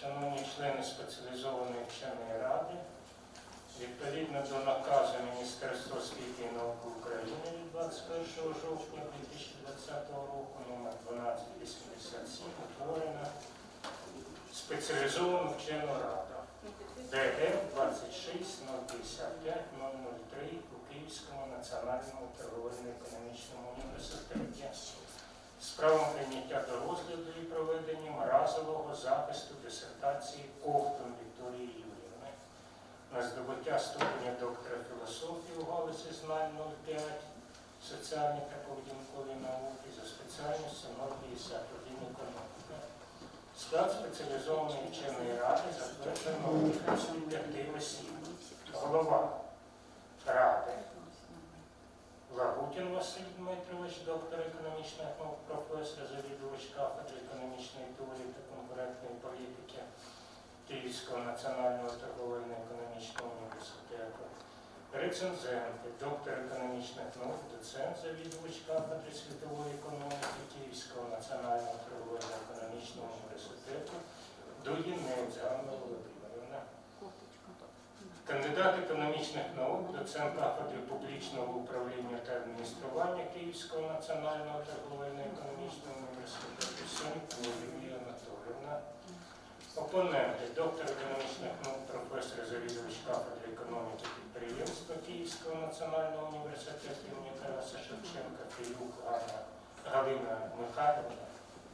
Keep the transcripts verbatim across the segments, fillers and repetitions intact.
Шановні члени спеціалізованої вченої ради, відповідно до наказу Міністерства освіти і науки України від двадцять першого жовтня дві тисячі двадцятого року номер дванадцять вісімдесят сім утворена спеціалізована вчена рада Д Р двадцять шість нуль п'ятдесят п'ять нуль нуль три у Київському національному торговельно-економічному університеті з правом прийняття до розгляду і проведенням разового захисту дисертації Ковтун Вікторії Юріївни на здобуття ступеня доктора філософії у галузі знань нуль п'ять соціальні та поведінкові науки за спеціальністю нуль п'ятдесят один економіка. Склад спеціалізованої вченої ради затверджено виключно п'яти осіб. Голова ради Лагутін Василь Дмитрович, доктор економічних наук, професор, завідувач кафедри економічної теорії та конкурентної політики Київського національного торговельно-економічного університету. Рецензенти, доктор економічних наук, доцент, завідувач кафедри світової економіки Київського національного торговельно-економічного університету Дугінець Ганна Володимирівна. Кандидат економічних наук, доцент кафедри публічного управління та адміністрування Київського національного торговельно-економічного університету Сенко Юлія Анатоліївна. Опоненти, доктор економічних наук, професор, завідувач кафедри економіки підприємства Київського національного університету імені Тараса Шевченка Філюк Ганна Галина Михайлівна.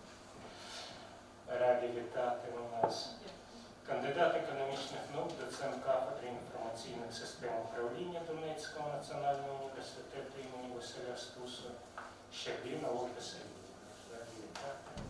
Раді вітати у нас. Кандидат економічних наук, доцент кафедри інформаційних систем управління Донецького національного університету імені Василя Стуса Щербіна Ольга Сергіївна.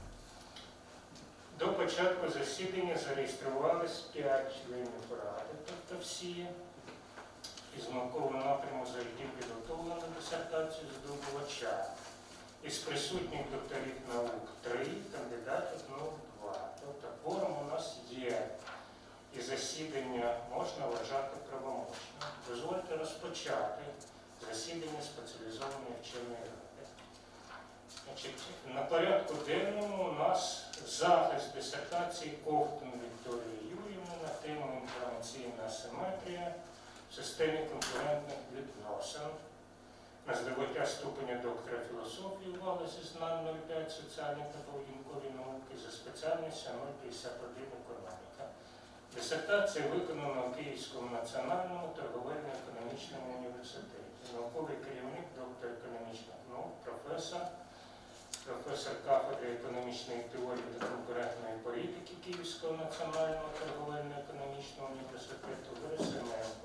До початку засідання зареєструвалися п'ять членів ради, тобто всі, із наукового напряму за яким підготовлено дисертацію здобувача. Із присутніх докторів наук три, кандидатів наук два. Тобто кворум у нас є, і засідання можна вважати правомочним. Дозвольте розпочати засідання спеціалізованої вченої ради. Значить, на порядку денному у нас захист дисертації Ковтун Вікторії Юріївни на тему інформаційна асиметрія в системі конкурентних відносин. На здобуття ступеня доктора філософії у галузі знань нуль п'ять соціальні та поведінкові науки за спеціальністю нуль п'ятдесят один економіка. Дисертація виконана у Київському національному торговельно-економічному університеті. Науковий керівник, доктор економічних наук, професор, професор кафедри економічної теорії та конкурентної політики Київського національного торговельно-економічного університету Вересененко.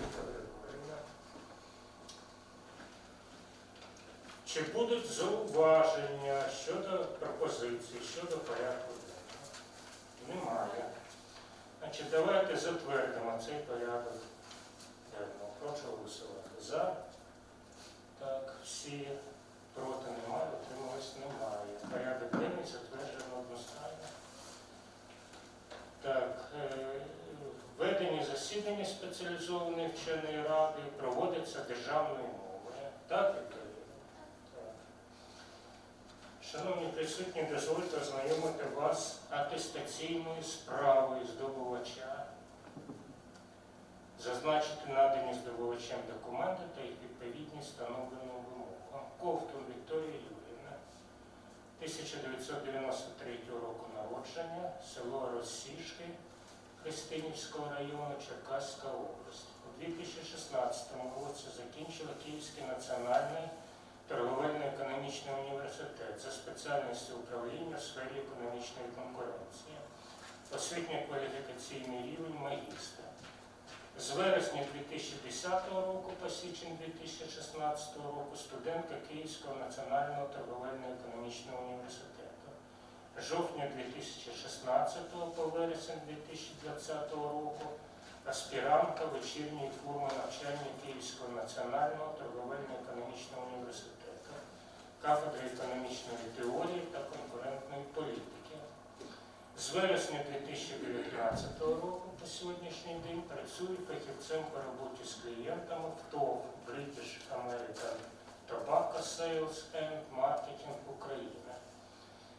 Чи будуть зауваження щодо пропозицій, щодо порядку денного? Немає. Значить, давайте затвердимо цей порядок денного. Прошу голосувати. За. Так, всі. Проти немає, утримувались немає. Порядок денний затверджено одностайно. Так, ведення засідання спеціалізованої вченої ради проводиться державною мовою. Так, Вікторія? Шановні присутні, дозвольте ознайомити вас з атестаційною справою здобувача, зазначити надані здобувачем документи та їх відповідність встановленим вимогам. Ковтун Вікторія Юріївна, тисяча дев'ятсот дев'яносто третього року народження, село Розсішки Христинівського району, Черкаська область. У дві тисячі шістнадцятому році закінчила Київський національний торговельно-економічний університет за спеціальністю управління в сфері економічної конкуренції. Освітньо-кваліфікаційний рівень магістра. З вересня дві тисячі десятого року по січень дві тисячі шістнадцятого року студентка Київського національного торговельно-економічного університету. З жовтня дві тисячі шістнадцятого по вересень дві тисячі двадцятого року аспірантка вечірньої форми навчання Київського національного торговельно-економічного університету, кафедри економічної теорії та конкурентної політики. З вересня дві тисячі дев'ятнадцятого року по сьогоднішній день працює фахівцем по роботі з клієнтами в ТОВ British American Tobacco Sales and Marketing Україна.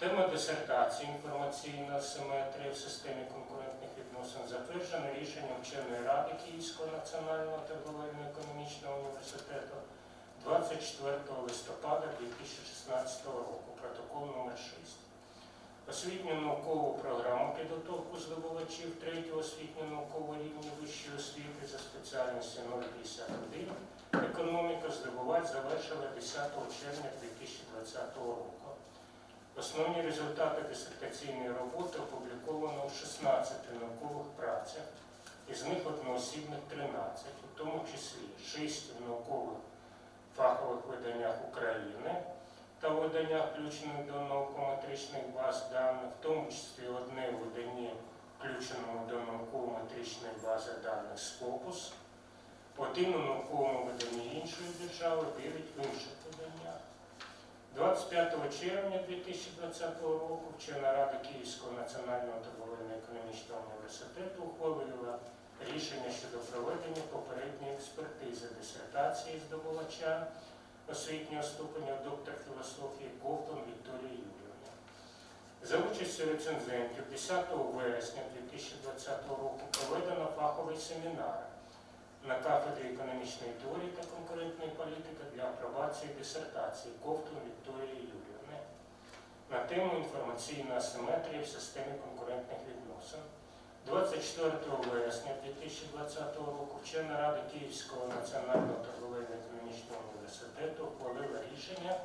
Тема дисертації «Інформаційна асиметрія в системі конкурентних відносин» затверджена рішенням вченої ради Київського національного торговельно-економічного університету двадцять четвертого листопада дві тисячі шістнадцятого року, протокол номер шість. Освітню наукову програму підготовку здобувачів третього освітньо-наукового рівня вищої освіти за спеціальністю нуль п'ятдесят один «Економіка» здобувач завершила десятого червня дві тисячі двадцятого року. Основні результати дисертаційної роботи опубліковано в шістнадцяти наукових працях, із них одноосібних тринадцять, у тому числі шість в наукових фахових виданнях України та виданнях, включених до науково-метричних баз даних, в тому числі одне в виданні, включеному до науково-метричної бази даних Scopus, один у науковому виданні іншої держави, дев'ять в інших виданнях. двадцять п'ятого червня дві тисячі двадцятого року вчена рада Київського національного торговельно-економічного університету ухвалила рішення щодо проведення попередньої експертизи дисертації здобувача освітнього ступеня доктор філософії Ковтун Вікторії Юріївни. За участю рецензентів десятого вересня дві тисячі двадцятого року проведено фаховий семінар на кафедрі економічної теорії та конкурентної політики для апробації дисертації Ковтун Вікторії Юріївни на тему «Інформаційна асиметрія в системі конкурентних відносин». двадцять четвертого вересня дві тисячі двадцятого року вчена рада Київського національного торговельно-економічного університету ухвалила рішення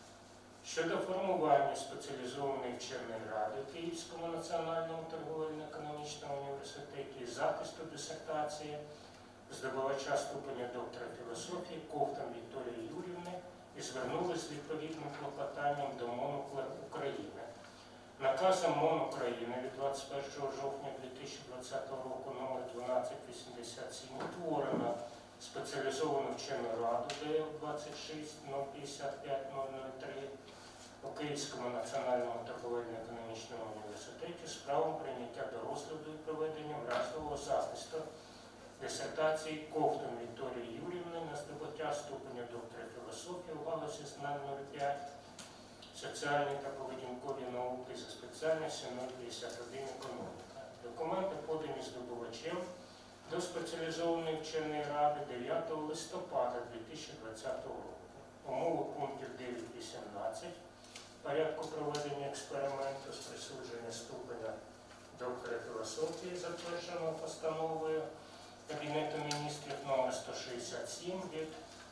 щодо формування спеціалізованої вченої ради в Київському національному торговельно-економічному університеті із захисту дисертації здобувача ступеня доктора філософії Ковтун Вікторії Юріївни і звернулись з відповідним клопотанням до МОН України. Наказом МОН України від двадцять першого жовтня дві тисячі двадцятого року номер дванадцять вісімдесят сім утворено спеціалізовану вчену раду Д Л двадцять шість нуль п'ятдесят п'ять нуль нуль три у Київському національному торговельно-економічному університеті з правом прийняття до розгляду і проведення разового захисту дисертації Ковтун Вікторії Юріївни на здобуття ступеня доктора філософії у галузі знань нуль п'ять соціальні та поведінкові науки за спеціальністю нуль п'ятдесят один економіка. Документи подані здобувачем до спеціалізованої вченої ради дев'ятого листопада дві тисячі двадцятого року. Умови пунктів дев'ять вісімнадцять порядку проведення експерименту з присудження ступеня доктора філософії, затвердженого постановою Кабінету міністрів номер сто шістдесят сім від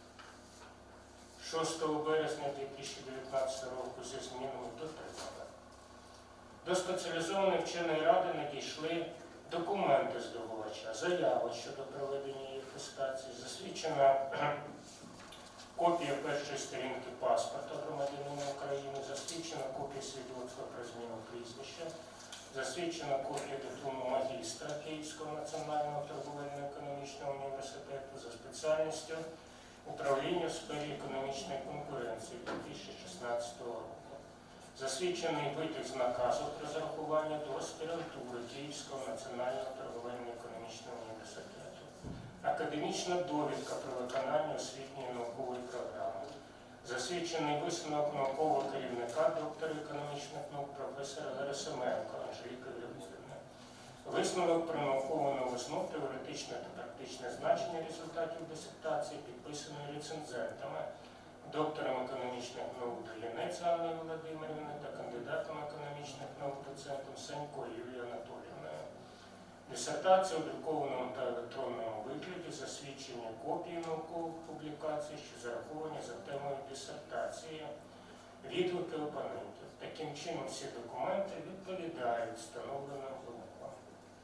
шостого березня дві тисячі дев'ятнадцятого року зі змінами дотримали. До спеціалізованої вченої ради надійшли документи здобувача, заява щодо проведення її атестації, засвідчена копія першої сторінки паспорта громадянина України, засвідчена копія свідоцтва про зміну прізвища, засвідчена копія диплому магістра Київського національного торговельно-економічного університету за спеціальністю управління в сфері економічної конкуренції дві тисячі шістнадцятого року. Засвідчений витяг з наказу про зарахування до аспірантури Київського національного торговельно-економічного університету. Академічна довідка про виконання освітньої наукової програми. Засвідчений висновок наукового керівника доктора економічних наук професора Герасименко Анжеліки Григорівни. Висновок про наукову новизну, теоретичне та практичне значення результатів дисертації, підписаної рецензентами, доктором економічних наук Долінець Анною Володимирівною та кандидатом економічних наук доцентом Санько Юлією Анатоліївною. Дисертація у друкованому та електронному вигляді, засвідчення копії наукових публікацій, що зараховані за темою дисертації, відгуки опонентів. Таким чином всі документи відповідають встановленим вимогам.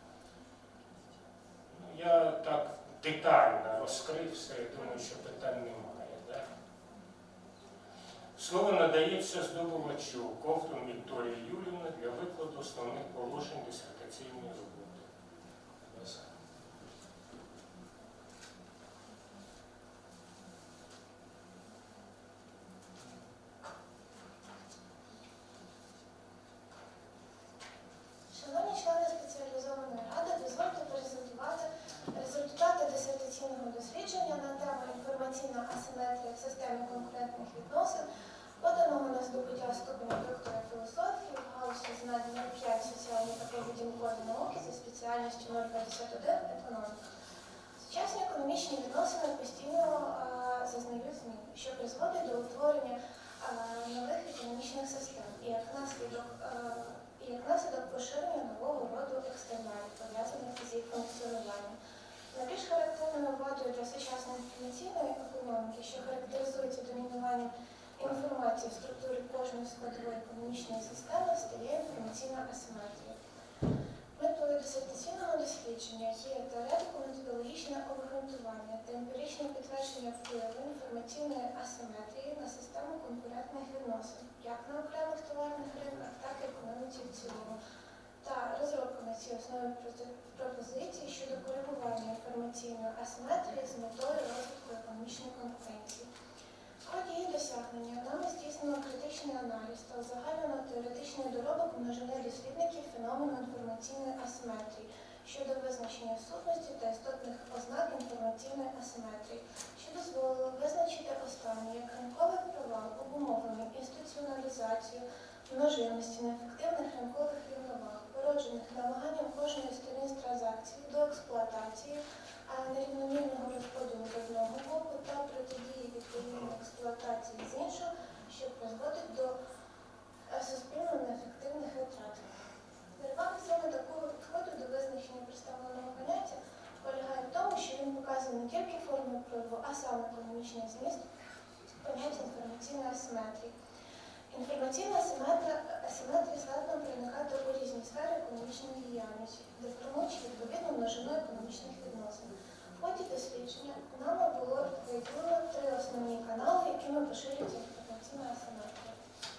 Я так детально розкрив все, я думаю, що питань немає. Да? Слово надається здобувачу Ковтун Вікторії Юріївни для викладу основних положень дисертаційної роботи. Шановні члени спеціалізованої ради, дозвольте презентувати результати дисертаційного дослідження на тему «Інформаційна асиметрія в системі конкурентних відносин», поданого на здобуття здобуття ступеня доктора філософії в галузі знань нуль п'ять соціальні та поведінкові науки за спеціальністю нуль п'ятдесят один економіка. Сучасні економічні відносини постійно а, зазнають змін, що призводить до утворення а, нових економічних систем і як наслідок, а, і як наслідок поширення нового роду екстерналів, пов'язаних з їх функціонуванням. Найбільш характерною вадою для сучасної інформаційної економіки, що характеризується домінуванням інформації в структурі кожної складової економічної системи, стає інформаційна асиметрія. Метою дисертаційного дослідження є теоретико-методологічне обґрунтування та емпіричне підтвердження впливу інформаційної асиметрії на систему конкурентних відносин, як на окремих товарних ринках, так і економіці в цілому, та розробка на цій основі пропозицій щодо коригування інформаційної асиметрії з метою розвитку економічної конкуренції. В ході її досягнення нами здійснено критичний аналіз та узагальнено теоретичний доробок множини дослідників феномену інформаційної асиметрії щодо визначення сутності та істотних ознак інформаційної асиметрії, що дозволило визначити останнє як ринковий провал, обумовлений інституціоналізацією множинності неефективних ринкових рівноваг, породжених намаганням кожної сторін з транзакції до експлуатації, а нерівномірного розподілу з одного боку та протидії відповідної експлуатації з іншого, що призводить до суспільно неефективних витрат. Перевага саме такого підходу до визначення представленого поняття полягає в тому, що він показує не тільки форму впливу, а саме економічний зміст поняття інформаційної асиметрії. Інформаційна асиметрія здатна проникати у різні сфери економічної діяльності, деформуючи відповідну множину економічних відносин. В ході дослідження нами було виділено три основні канали, якими поширюється інформаційна асиметрія.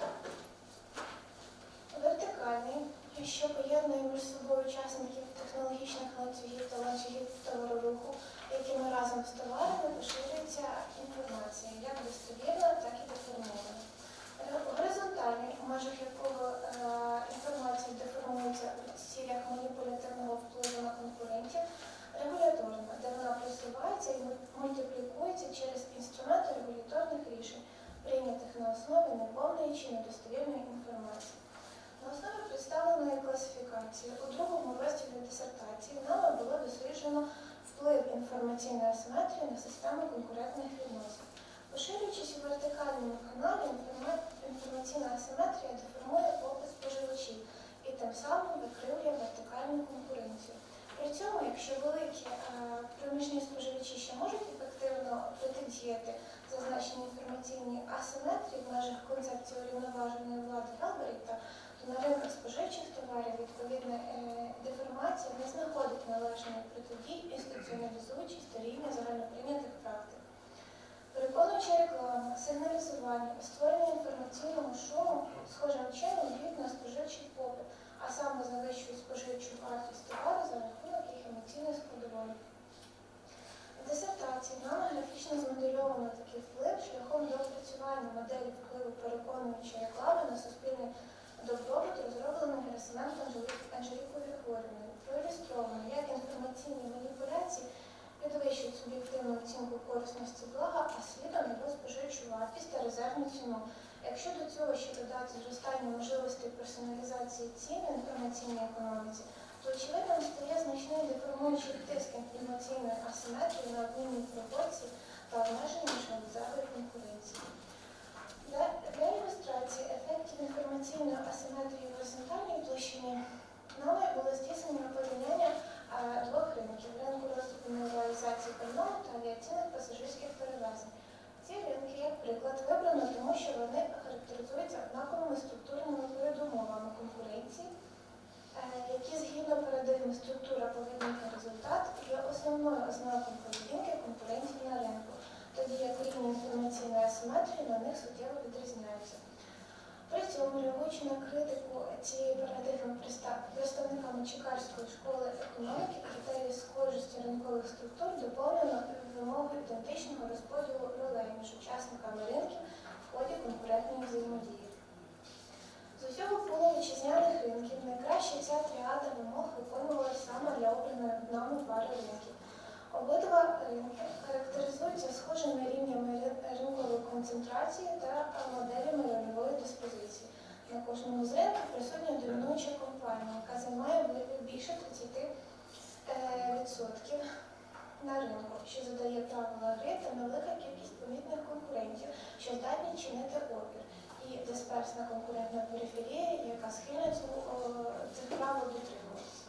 Вертикальний, що поєднує між собою учасників технологічних ланцюгів та ланцюгів товароруху, якими разом з товарами поширюється інформація, як достовірна, так і деформована. Горизонтальний, у межах якого е, інформація деформується в цілях маніпулятивного впливу на конкурентів, регуляторна, де вона просувається і мультиплікується через інструменти регуляторних рішень, прийнятих на основі неповної чи недостовірної інформації. На основі представленої класифікації у другому розділі дисертації нами було досліджено вплив інформаційної асиметрії на систему конкурентних відносин. Поширюючись у вертикальному каналі, інформаційна асиметрія деформує попит споживачів і тим самим викривлює вертикальну конкуренцію. При цьому, якщо великі е, проміжні споживачі ще можуть ефективно протидіяти зазначеній інформаційній асиметрії в межах концепції урівноваженої влади Гелберіта, то на ринках споживчих товарів відповідна е, деформація не знаходить належної протидії, інституціоналізуючись до рівня загальноприйнятих практик. Переконуюча реклама, сигналізування, створення інформаційного шоу схожим чином діють на споживчий попит, а саме завищують споживчу вартість товару за рахунок їх емоційної складової. В дисертації нами графічно змодельовано такий вплив шляхом доопрацювання моделі впливу переконуючої реклами на суспільний добробут, розроблений Герасименко Анжелікою Григорівною. Проілюстровано, як інформаційні маніпуляції підвищують суб'єктивну оцінку корисності блага, а слідом його споживчу вартість та резервну ціну. Якщо до цього ще додати зростання можливостей персоналізації цін в інформаційній економіці, то очевидно стає значний деформуючий тиск інформаційної асиметрії на обмінні пропорції та обмеження міжгалузевої конкуренції. Для, для ілюстрації ефектів інформаційної асиметрії в горизонтальній площині нами було здійснено порівняння двох ринків – ринку роздрібної реалізації пального та авіаційних пасажирських перевезень. Ці ринки, як приклад, вибрано тому, що вони характеризуються однаковими структурними передумовами конкуренції, які згідно парадигми структура поведінка результат є основною ознакою поведінки конкурентів на ринку, тоді як рівні інформаційної асиметрії на них суттєво відрізняються. При цьому, реагуючи на критику цієї парадигми представниками Чикагської школи економіки, критерії схожості ринкових структур доповнено вимогою ідентичного розподілу ролей між учасниками ринків в ході конкурентної взаємодії. З усього пулу вітчизняних ринків найкраще ця тріада вимог виконувалася саме для обраної нами пари ринків. Обидва ринки характеризуються схожими рівнями ринкової концентрації та моделями рольової диспозиції. На кожному з ринків присутня домінуюча компанія, яка займає більше тридцять відсотків на ринку, що задає правила гри та невелика кількість помітних конкурентів, що здатні чинити опір, і дисперсна конкурентна периферія, яка схильна цих правил дотримуватися.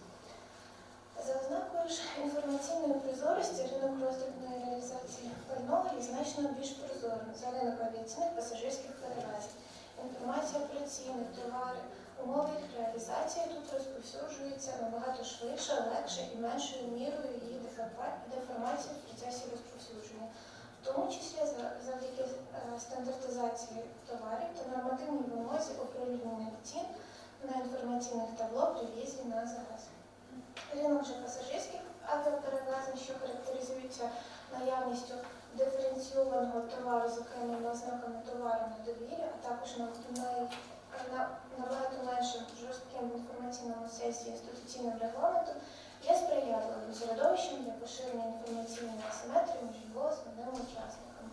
За ознакою ж інформаційної прозорості ринок роздрібної реалізації пального є значно більш прозорим за ринок авіаційних пасажирських перевезень. Інформація про ціни, товари, умови їх реалізації тут розповсюджується набагато швидше, легше і меншою мірою її деформації в процесі розповсюдження, в тому числі завдяки стандартизації товарів та нормативній вимозі оприлюднення цін на інформаційних табло при в'їзді на АЗС. Ринок же пасажирських авіаперевезень, що характеризується наявністю диференційованого товару з окремими ознаками товару на довір'я, а також на, на, на набагато меншим жорстким в інформаційному сенсі інституційним регламентом, є сприятливим середовищем для поширення інформаційної асиметрії між його основними учасниками.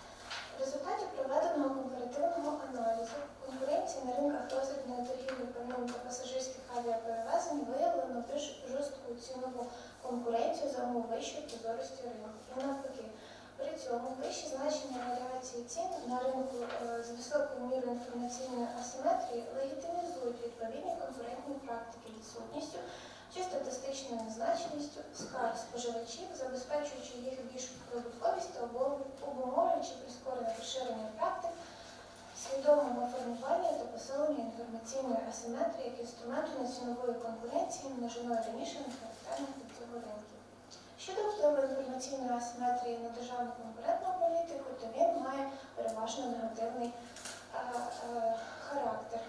В результаті проведеного компаративного аналізу конкуренції на ринках роздрібної торгівлі пальним та пасажирських авіаперевезень виявлено більш жорстку цінову конкуренцію за умов вищої прозорості ринку. І навпаки, при цьому вищі значення варіації цін на ринку е, з високою мірою інформаційної асиметрії легітимізують відповідні конкурентні практики відсутністю чи статистичною незначністю скарг споживачів, забезпечуючи їх більшу прибутковість та обумовлюючи прискорене поширення практик свідомого формування та посилення інформаційної асиметрії як інструменту національної конкуренції множиною раніше нехарактерних від цього ринків. Щодо впливу інформаційної асиметрії на державну конкурентну політику, то він має переважно негативний а, а, характер.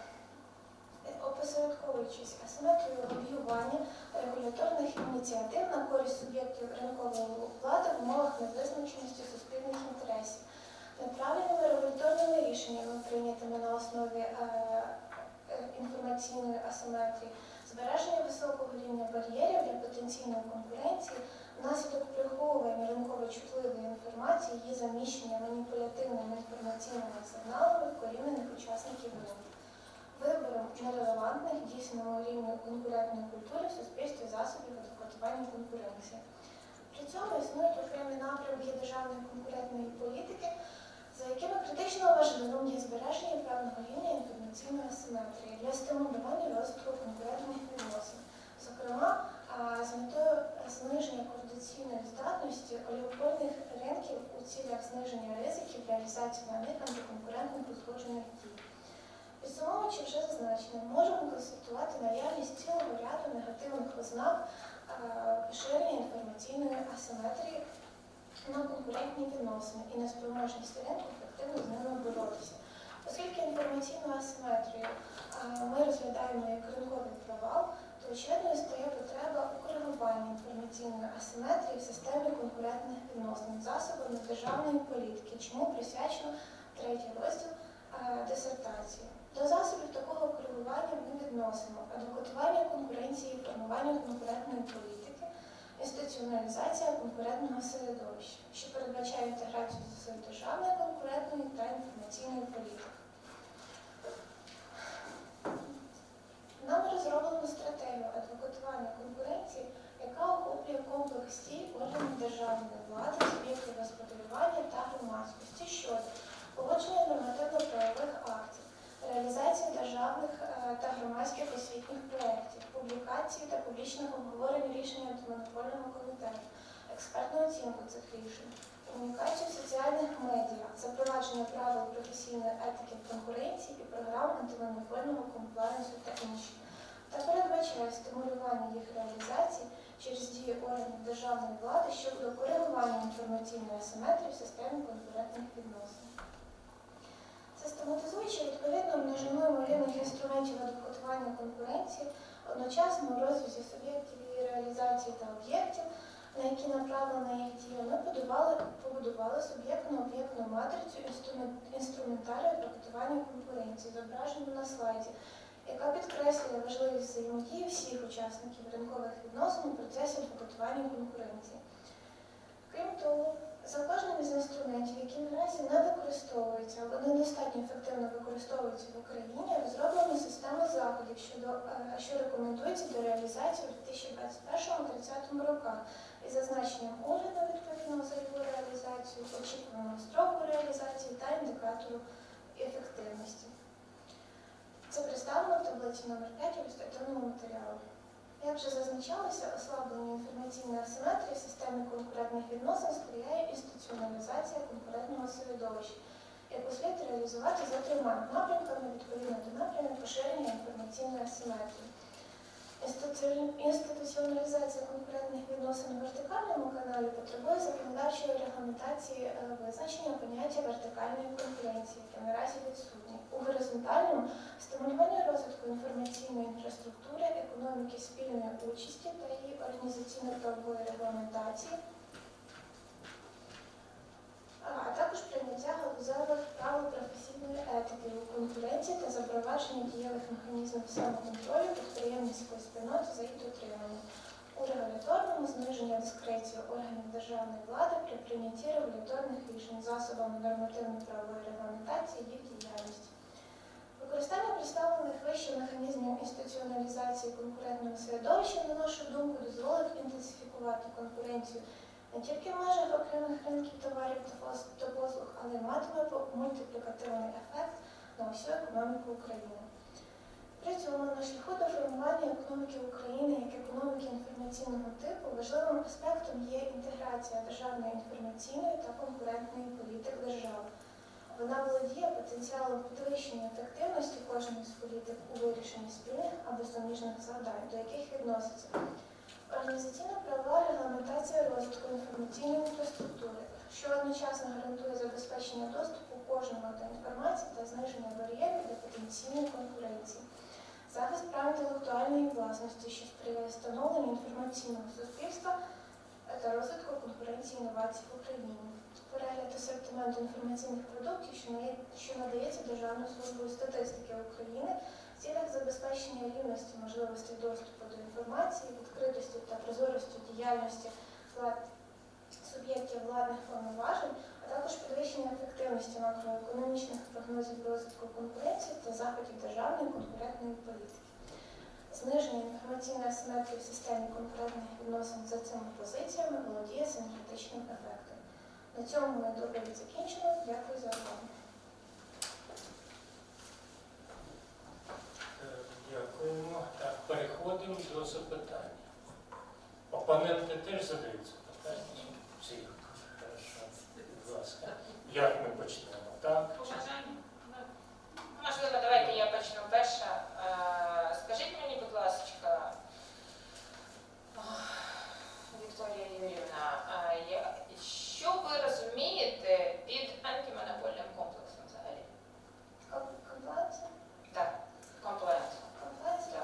Опосередковуючись асиметрію лобіювання регуляторних ініціатив на користь суб'єктів ринкової влади в умовах невизначеності суспільних інтересів, неправильними регуляторними рішеннями, прийнятими на основі е, е, інформаційної асиметрії, збереження високого рівня бар'єрів для потенційної конкуренції, внаслідок приховування ринково чутливої інформації, її заміщення маніпулятивними інформаційними сигналами вкорінених учасників ринку, вибором нерелевантних дійсному рівню конкурентної культури в суспільстві засобів адекватування конкуренції. При цьому існують окремі напрямки державної конкурентної політики, за якими критично важливим є збереження певного рівня інформаційної асиметрії для стимулювання розвитку конкурентних відносин. Зокрема, з метою зниження координаційної здатності олігопольних ринків у цілях зниження ризиків реалізації на них антиконкурентних узгоджених дій. Підсумовуючи вже зазначене, можемо констатувати наявність цілого ряду негативних ознак поширення інформаційної асиметрії на конкурентні відносини і неспроможність ринку ефективно з ними боротися. Оскільки інформаційну асиметрію ми розглядаємо як ринковий провал, то очевидно стає потреба у коригуванні інформаційної асиметрії в системі конкурентних відносин засобами державної політики, чому присвячено третій розділ дисертації. До засобів такого коригування ми відносимо адвокатування конкуренції, формування конкурентної політики, інституціоналізація конкурентного середовища, що передбачає інтеграцію зусиль державної, конкурентної та інформаційної політики. Нами розроблено стратегію адвокатування конкуренції, яка охоплює комплекс дій органів державної влади, суб'єктів господарювання та громадськості щодо погодження нормативно-правових актів, реалізації державних та громадських освітніх проєктів, публікації та публічного обговорення рішень антимонопольного комітету, експертну оцінку цих рішень, комунікацію в соціальних медіа, запровадження правил професійної етики в конкуренції і програм антимонопольного комплаєнсу та інші, та передбачає стимулювання їх реалізації через дії органів державної влади щодо коригування інформаційної асиметрії в системі конкурентних відносин. Систематизуючи відповідно множину ймовірних інструментів адвокатування конкуренції, одночасно у розв'язі суб'єктів її реалізації та об'єктів, на які направлена їх дія, ми побудували, побудували суб'єктно-об'єктну матрицю інструментарію адвокатування конкуренції, зображену на слайді, яка підкреслює важливість взаємодії всіх учасників ринкових відносин у процесі адвокатування конкуренції. Крім того, за кожним із інструментів, які наразі не використовуються або недостатньо ефективно використовуються в Україні, розроблена система заходів, щодо, е, що рекомендується до реалізації у дві тисячі двадцять першому - дві тисячі тридцятому роках із зазначенням огляду відповідного за його реалізацію, очікуваного строку реалізації та індикатору ефективності. Це представлено в таблиці номер п'ять ілюстративного матеріалу. Як вже зазначалося, ослаблення інформаційної асиметрії в системі конкурентних відносин сприяє інституціоналізації конкурентного середовища, яку слід реалізувати за трьома напрямками відповідно до напрямів поширення інформаційної асиметрії. Інституціоналізація конкурентних відносин у вертикальному каналі потребує законодавчої регламентації визначення поняття вертикальної конкуренції, яке наразі відсутнє. У горизонтальному – стимулювання розвитку інформаційної інфраструктури, економіки спільної участі та її організаційно-правової регламентації, а також прийняття галузевих правил професійної етики у конкуренції та запровадження дієвих механізмів самоконтролю підприємницької спільноти за їх дотримання. У регуляторному – зниження дискреції органів державної влади при прийнятті регуляторних рішень засобами нормативно-правової регламентації їх діяльності. Використання представлених вище механізмів інституціоналізації конкурентного середовища, на нашу думку, дозволить інтенсифікувати конкуренцію не тільки в межах окремих ринків товарів та послуг, але й матиме мультиплікативний ефект на всю економіку України. При цьому на шляху до формування економіки України як економіки інформаційного типу важливим аспектом є інтеграція державної інформаційної та конкурентної політик держави. Вона володіє потенціалом підвищення ефективності кожної з політик у вирішенні спільних або суміжних завдань, до яких відноситься організаційно-правова регламентація розвитку інформаційної інфраструктури, що одночасно гарантує забезпечення доступу кожного до інформації та зниження бар'єрів для потенційної конкуренції, захист прав інтелектуальної власності, що сприяє встановленню інформаційного суспільства та розвитку конкуренції і інновацій в Україні, перегляд асортименту інформаційних продуктів, що надається Державною службою статистики України, в цілях забезпечення рівності можливостей доступу до інформації, відкритості та прозорості діяльності влад... суб'єктів владних повноважень, а також підвищення ефективності макроекономічних прогнозів розвитку конкуренції та заходів державної конкурентної політики. Зниження інформаційної асиметрії в системі конкурентних відносин за цими позиціями володіє синергетичним ефектом. На цьому моя доповідь закінчена. Дякую за увагу. Дякуємо. Так, переходимо до запитань. Опоненти теж задають запитання? Всі. Хорошо. Будь ласка. Як ми почнемо? Так? Можливо, давайте я почну перша. Скажіть мені, будь ласка, Вікторія Юріївна, що ви розумієте під антимонопольним комплексом взагалі? Комплексом? Так, комплексом. Комплексом.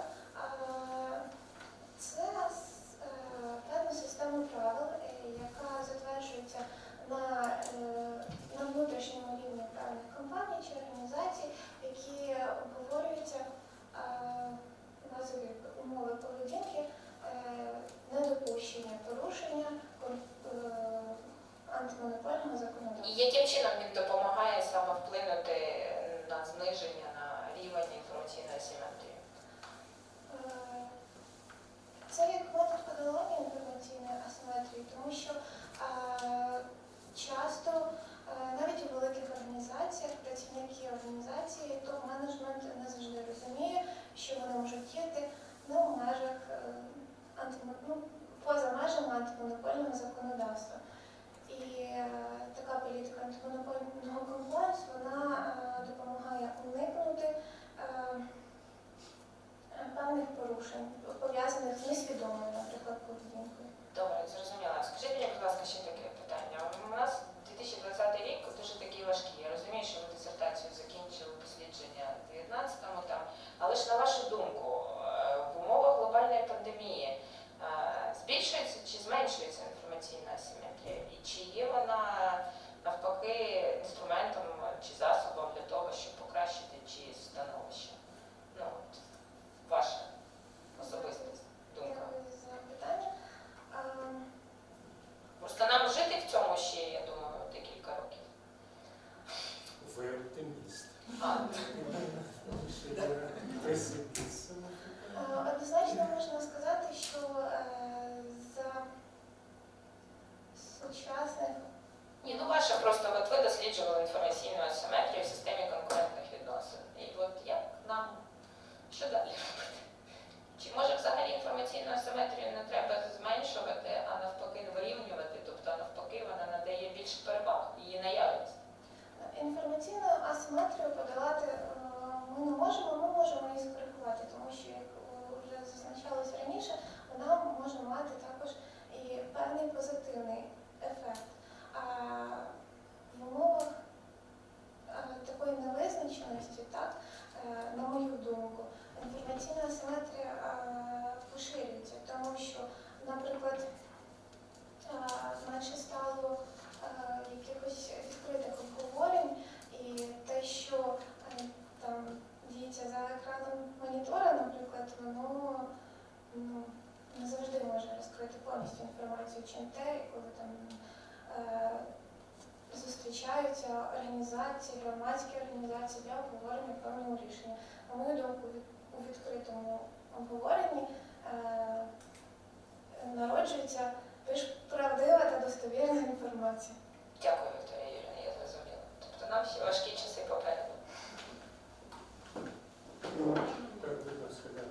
Це певна система правил, яка затверджується на, на внутрішньому рівні певних компаній чи організацій, які обговорюються базові умови поведінки, недопущення порушення антимонопольного законодавства. І яким чином він допомагає саме вплинути на зниження, на рівень інформаційної асиметрії? Це як метод подолання інформаційної асиметрії, тому що е, часто е, навіть у великих організаціях працівники організації, топ-менеджмент не завжди розуміє, що вони можуть діяти не в межах е, антимон... ну, поза межами антимонопольного законодавства. І е, така політика антимонопольного комплексу, вона е, допомагає уникнути е, певних порушень, пов'язаних з несвідомою, наприклад, поведінкою. Добре, зрозуміла. Скажіть мені, будь ласка, ще таке питання. У нас дві тисячі двадцятий рік дуже такий важкий. Я розумію, що ви дисертацію закінчили, дослідження в дев'ятнадцятому там. Але ж на вашу думку, в умовах глобальної пандемії збільшується чи зменшується інформаційна асиметрія? І чи є вона навпаки інструментом чи засобом для того, щоб покращити чиєсь становище? Ну, ваша особиста думка. Дякую за питання. Просто нам жити в асиметрію не треба зменшувати, а навпаки вирівнювати, тобто навпаки вона надає більше переваг, її наявність. Інформаційну асиметрію подолати е, ми не можемо, ми можемо її скоригувати, тому що, як вже зазначалось раніше, вона може мати також і певний позитивний ефект. А в умовах е, такої невизначеності, так, е, на мою думку, інформаційна асиметрія е, поширюється, тому що, наприклад, е, менше стало е, якихось відкритих обговорень, і те, що е, там діється за екраном монітора, наприклад, воно ну, не завжди може розкрити повністю інформацію, чим те, коли там е, зустрічаються організації, громадські організації для обговорення певного рішення. На мою думку, від, у відкритому обговоренні е, народжується більш правдива та достовірна інформація. Дякую, Вікторія Юріївна, я зрозуміла. Тобто нам всі важкі часи попереду. Так, будь ласка, да.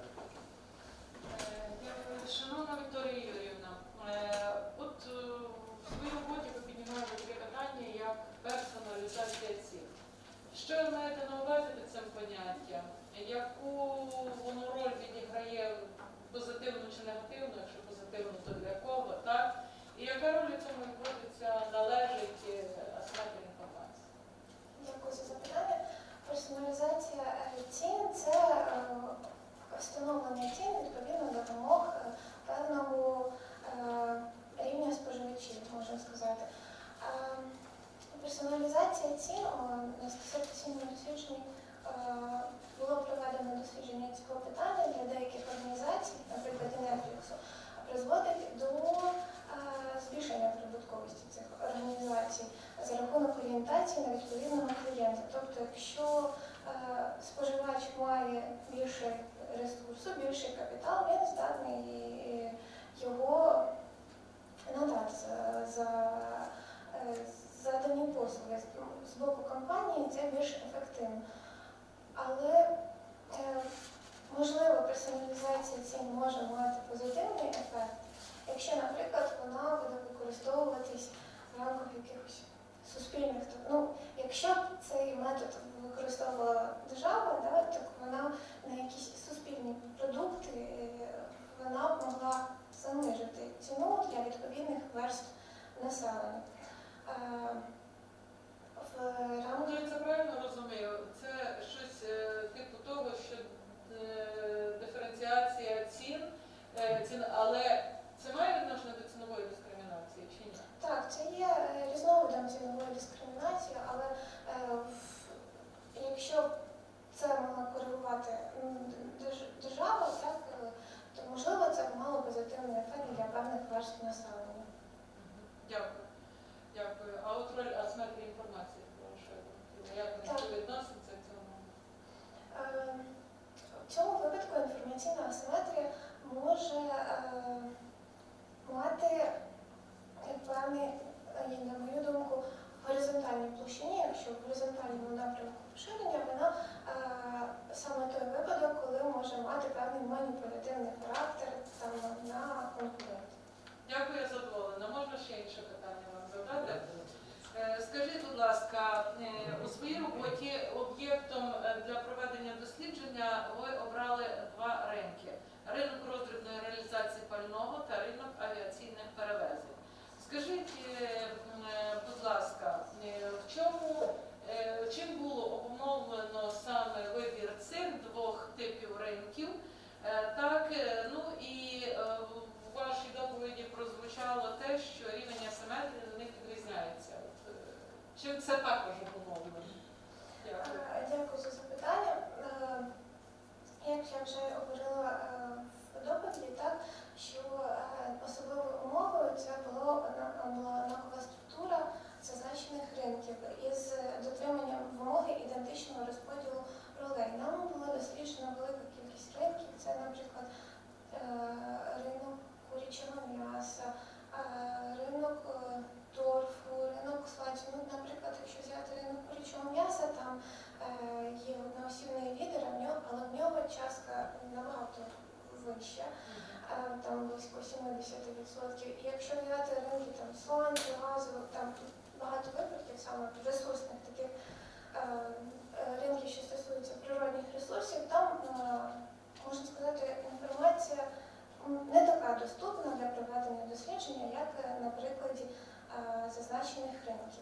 Е, Шановна Вікторія Юріївна, е, от е, в своїй роботі ви піднімаєте таке питання, як персоналізація цін. Що ви маєте на увазі під цим поняттям? Яку воно роль відіграє, позитивну чи негативну, якщо позитивну, то для кого, так? І яка роль у цьому відводиться, належить асиметрії інформації? Дякую за запитання. Персоналізація е, цін – це е, встановлення цін відповідно до вимог е, певного е, рівня споживачів, можна сказати. Е, персоналізація цін на статистичному дослідженні е, було проведено дослідження цього питання для деяких організацій, наприклад, Netflix, призводить до е, збільшення прибутковості цих організацій за рахунок орієнтації на відповідного клієнта. Тобто, якщо е, споживач має більше ресурсу, більший капітал, він здатний його надати за, за, е, за дані послуги. З боку компанії це більш ефективно. Але е, можливо, персоналізація цін може мати позитивний ефект, якщо, наприклад, вона буде використовуватись в рамках якихось суспільних, ну, якщо б цей метод використовувала держава, да, так вона на якісь суспільні продукти вона б могла занижити ціну для відповідних верств населення. В рамках... Ну, я це правильно розумію? Це щось е, типу того, що е, диференціація цін, е, цін, але це має відношення до цінової дискримінації чи ні? Так, це є е, різновидом цінової дискримінації, але е, в, якщо б це могла коригувати м, держ- держава, так, е, то можливо це б мало позитивний ефект для певних верств населення. Дякую. Дякую. А от роль асиметрії інформації, вашої думки, як Так. ви відноситься к цьому? Е, В цьому випадку інформаційна асиметрія може е, мати певний, е, на мою думку, в горизонтальній площині, якщо в горизонтальному напрямку поширення, вона е, саме той випадок, коли може мати певний маніпулятивний характер там, на конкурентів. Дякую, я задоволена. Можна ще інше питання вам задати? Е, Скажіть, будь ласка, е, у своїй роботі об'єктом е, для проведення дослідження ви обрали два ринки: ринок роздрібної реалізації пального та ринок авіаційних перевезень. Скажіть, е, е, будь ласка, е, в чому, е, чим було обумовлено саме вибір цих двох типів ринків? Е, Так, е, ну і е, в вашій доповіді прозвучало те, що рівень асиметрії на них відрізняється. От, е, чим це також обумовлено? Дякую. Е, Дякую за запитання. Е, Як я вже говорила е, в доповіді, так, що е, особливою умовою це було одна- була однакова структура зазначених ринків із дотриманням вимоги ідентичного розподілу ролей. Нам було досліджено велика кількість ринків. Це, наприклад, е, ринок курячого м'яса, е, ринок е, торфу, ринок сладцю. Ну, наприклад, якщо взяти ринок курячого м'яса, там е, є одноосібний лідер, а в нього- але в нього частка набагато вища, е, там близько ринків, саме ресурсних таких е, е, ринків, що стосуються природних ресурсів, там, е, можна сказати, інформація не така доступна для проведення дослідження, як е, на прикладі е, зазначених ринків.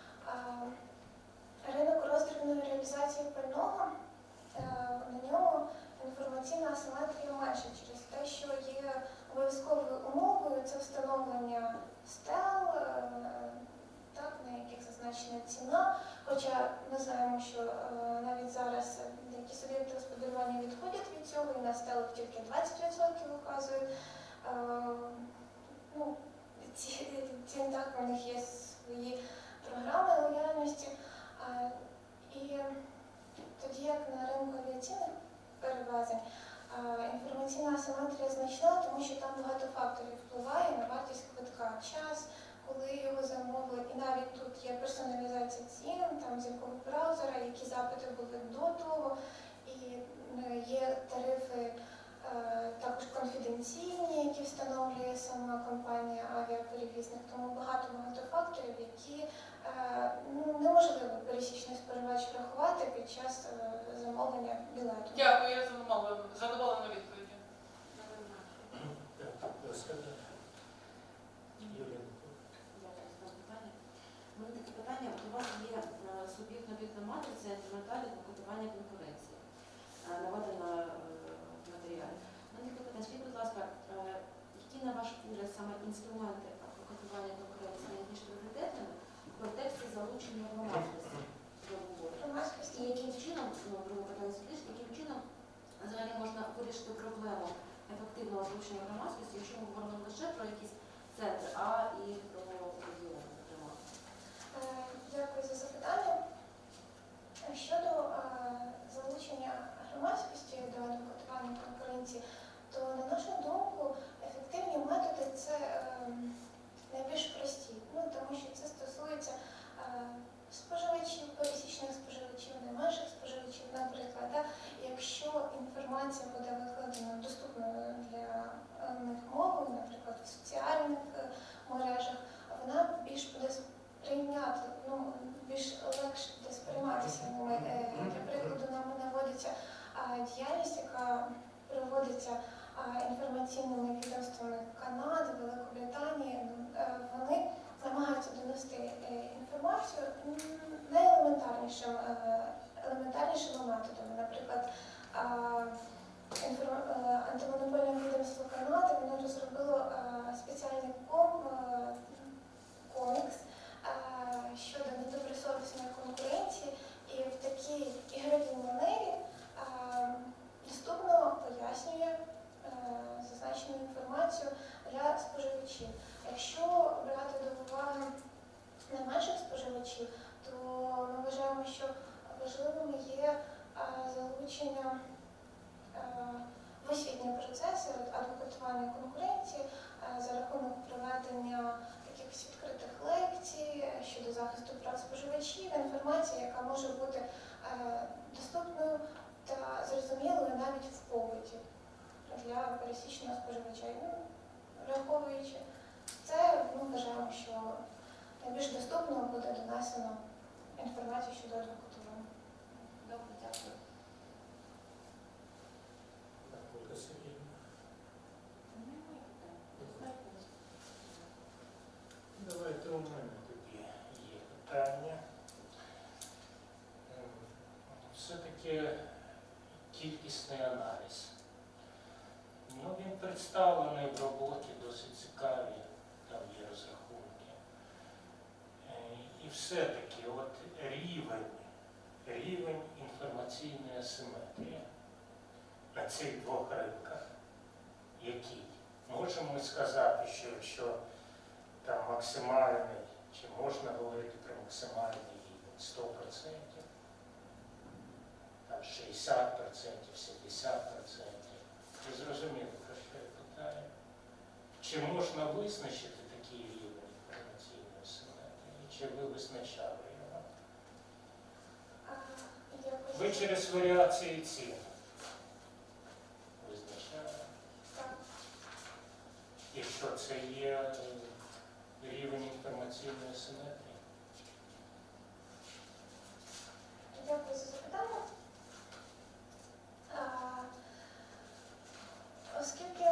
Е, ринок роздрібної реалізації пального, е, на ньому інформаційна асиметрія менша через те, що є обов'язковою умовою це встановлення стел, е, так, на яких зазначена ціна, хоча ми знаємо, що е, навіть зараз деякі суб'єкти господарювання відходять від цього і на стелах тільки двадцять відсотків указують. Е, ну, ці, ці, так, у них є свої програми лояльності. Е, і тоді як на ринку авіаційних перевезень, е, інформаційна асиметрія значна, тому що там багато факторів впливає на вартість квитка, час, коли його замовили, і навіть тут є персоналізація цін, там з якого браузера, які запити були до того, і є тарифи е, також конфіденційні, які встановлює сама компанія авіаперевізник, тому багато-багато факторів, які е, ну, неможливо пересічний споживач врахувати під час е, замовлення білету. Дякую, я задоволена, задоволена відповіді. У мене таке питання. У вас є суб'єктно-об'єктна матриця інструментарій для котування конкуренції, наведена в матеріалі. У мене таке питання. Скажіть, будь ласка, які, на ваш погляд, саме інструменти котування конкуренції найбільш пріоритетними в контексті залучення громадськості до обговорення? Громадськості. І яким чином, ну, друге питання слідчі, яким чином взагалі можна вирішити проблему ефективного залучення громадськості, якщо ми говоримо не лише про якісь центри, а і про регіони, зокрема? Дякую за запитання. Щодо е, залучення громадськості до адвокатування конкуренції, то, на нашу думку, ефективні методи – це е, найбільш прості, ну, тому що це стосується е, споживачів, пересічних споживачів, найменших споживачів, наприклад. Да? Якщо інформація буде викладена доступною для них мовою, наприклад, в соціальних е, мережах, вона більш буде прийняти, ну, більш легше буде сприйматися ними. Е, для прикладу, нам наводиться е, діяльність, яка проводиться е, інформаційними відомствами Канади, Великобританії. Е, вони намагаються донести е, інформацію найелементарнішим е, елементарнішими методами. Наприклад, е, інформ... е, антимонопольне відомство Канади, воно розробило е, спеціальний ком, е, комікс е, щодо недобросовісної конкуренції, і в такій ігровій манері е, доступно пояснює е, зазначену інформацію для споживачів. Якщо брати до уваги найменших споживачів, то ми вважаємо, що важливим є е, залучення е, в освітні процеси адвокатування конкуренції е, за рахунок проведення якихось відкритих лекцій щодо захисту прав споживачів, інформація, яка може бути е, доступною та зрозумілою навіть в побуті для пересічного споживача. Ну, враховуючи це, ми вважаємо, що найбільш доступно буде донесено інформацію щодо адвокатування. Добре, дякую. Ольга Сергіївна. Давайте у мене тоді є питання. Все-таки кількісний аналіз. Ну, він представлений в роботі, досить цікаві, там є розрахунки. І все-таки от рівень, рівень інформаційної асиметрії на цих двох ринках, який? Можемо ми сказати, що якщо там максимальний, чи можна говорити про максимальний рівень сто відсотків, там шістдесят відсотків, сімдесят відсотків. Ви зрозуміли, про що я питаю? Чи можна визначити такий рівень інформаційної асиметрії? Чи ви визначали його? Ви через варіації цін визначали? Так. Якщо це є рівень інформаційної асиметрії? Дякую за запитання. А, Оскільки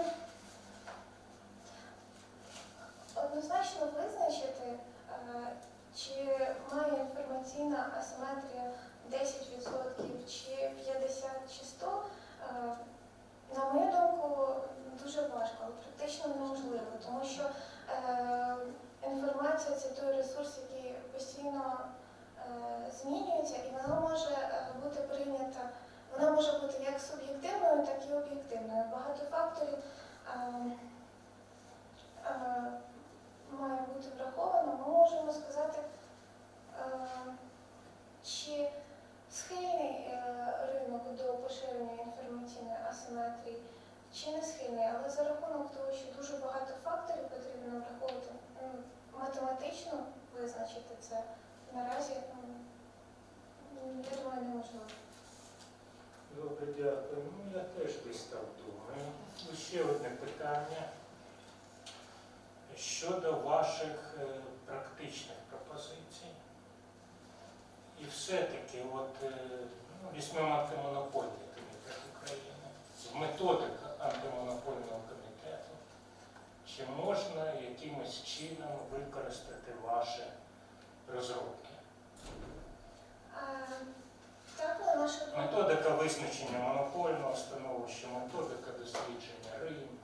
однозначно визначити, е, чи має інформаційна асиметрія десять відсотків, чи п'ятдесят, чи сто, е, на мою думку, дуже важко, але практично неможливо, тому що е, інформація – це той ресурс, який постійно е, змінюється, і вона може е, бути прийнята, вона може бути як суб'єктивною, так і об'єктивною. Багато факторів е, е, має бути враховано. Ми можемо сказати, е, чи схильний е, ринок до поширення інформаційної асиметрії, чи не схильний, але за рахунок того, що дуже багато факторів потрібно враховувати, м, математично визначити це наразі, м, я думаю, неможливо. Добре, дякую. Ну, я теж десь так думаю. І ще одне питання. Щодо ваших е, практичних пропозицій. І все-таки, от, е, ну, візьмемо антимонопольний комітет України, в методиках антимонопольного комітету, чи можна якимось чином використати ваші розробки? А, так, на нашу думку, Методика визначення монопольного становища, методика дослідження ринку.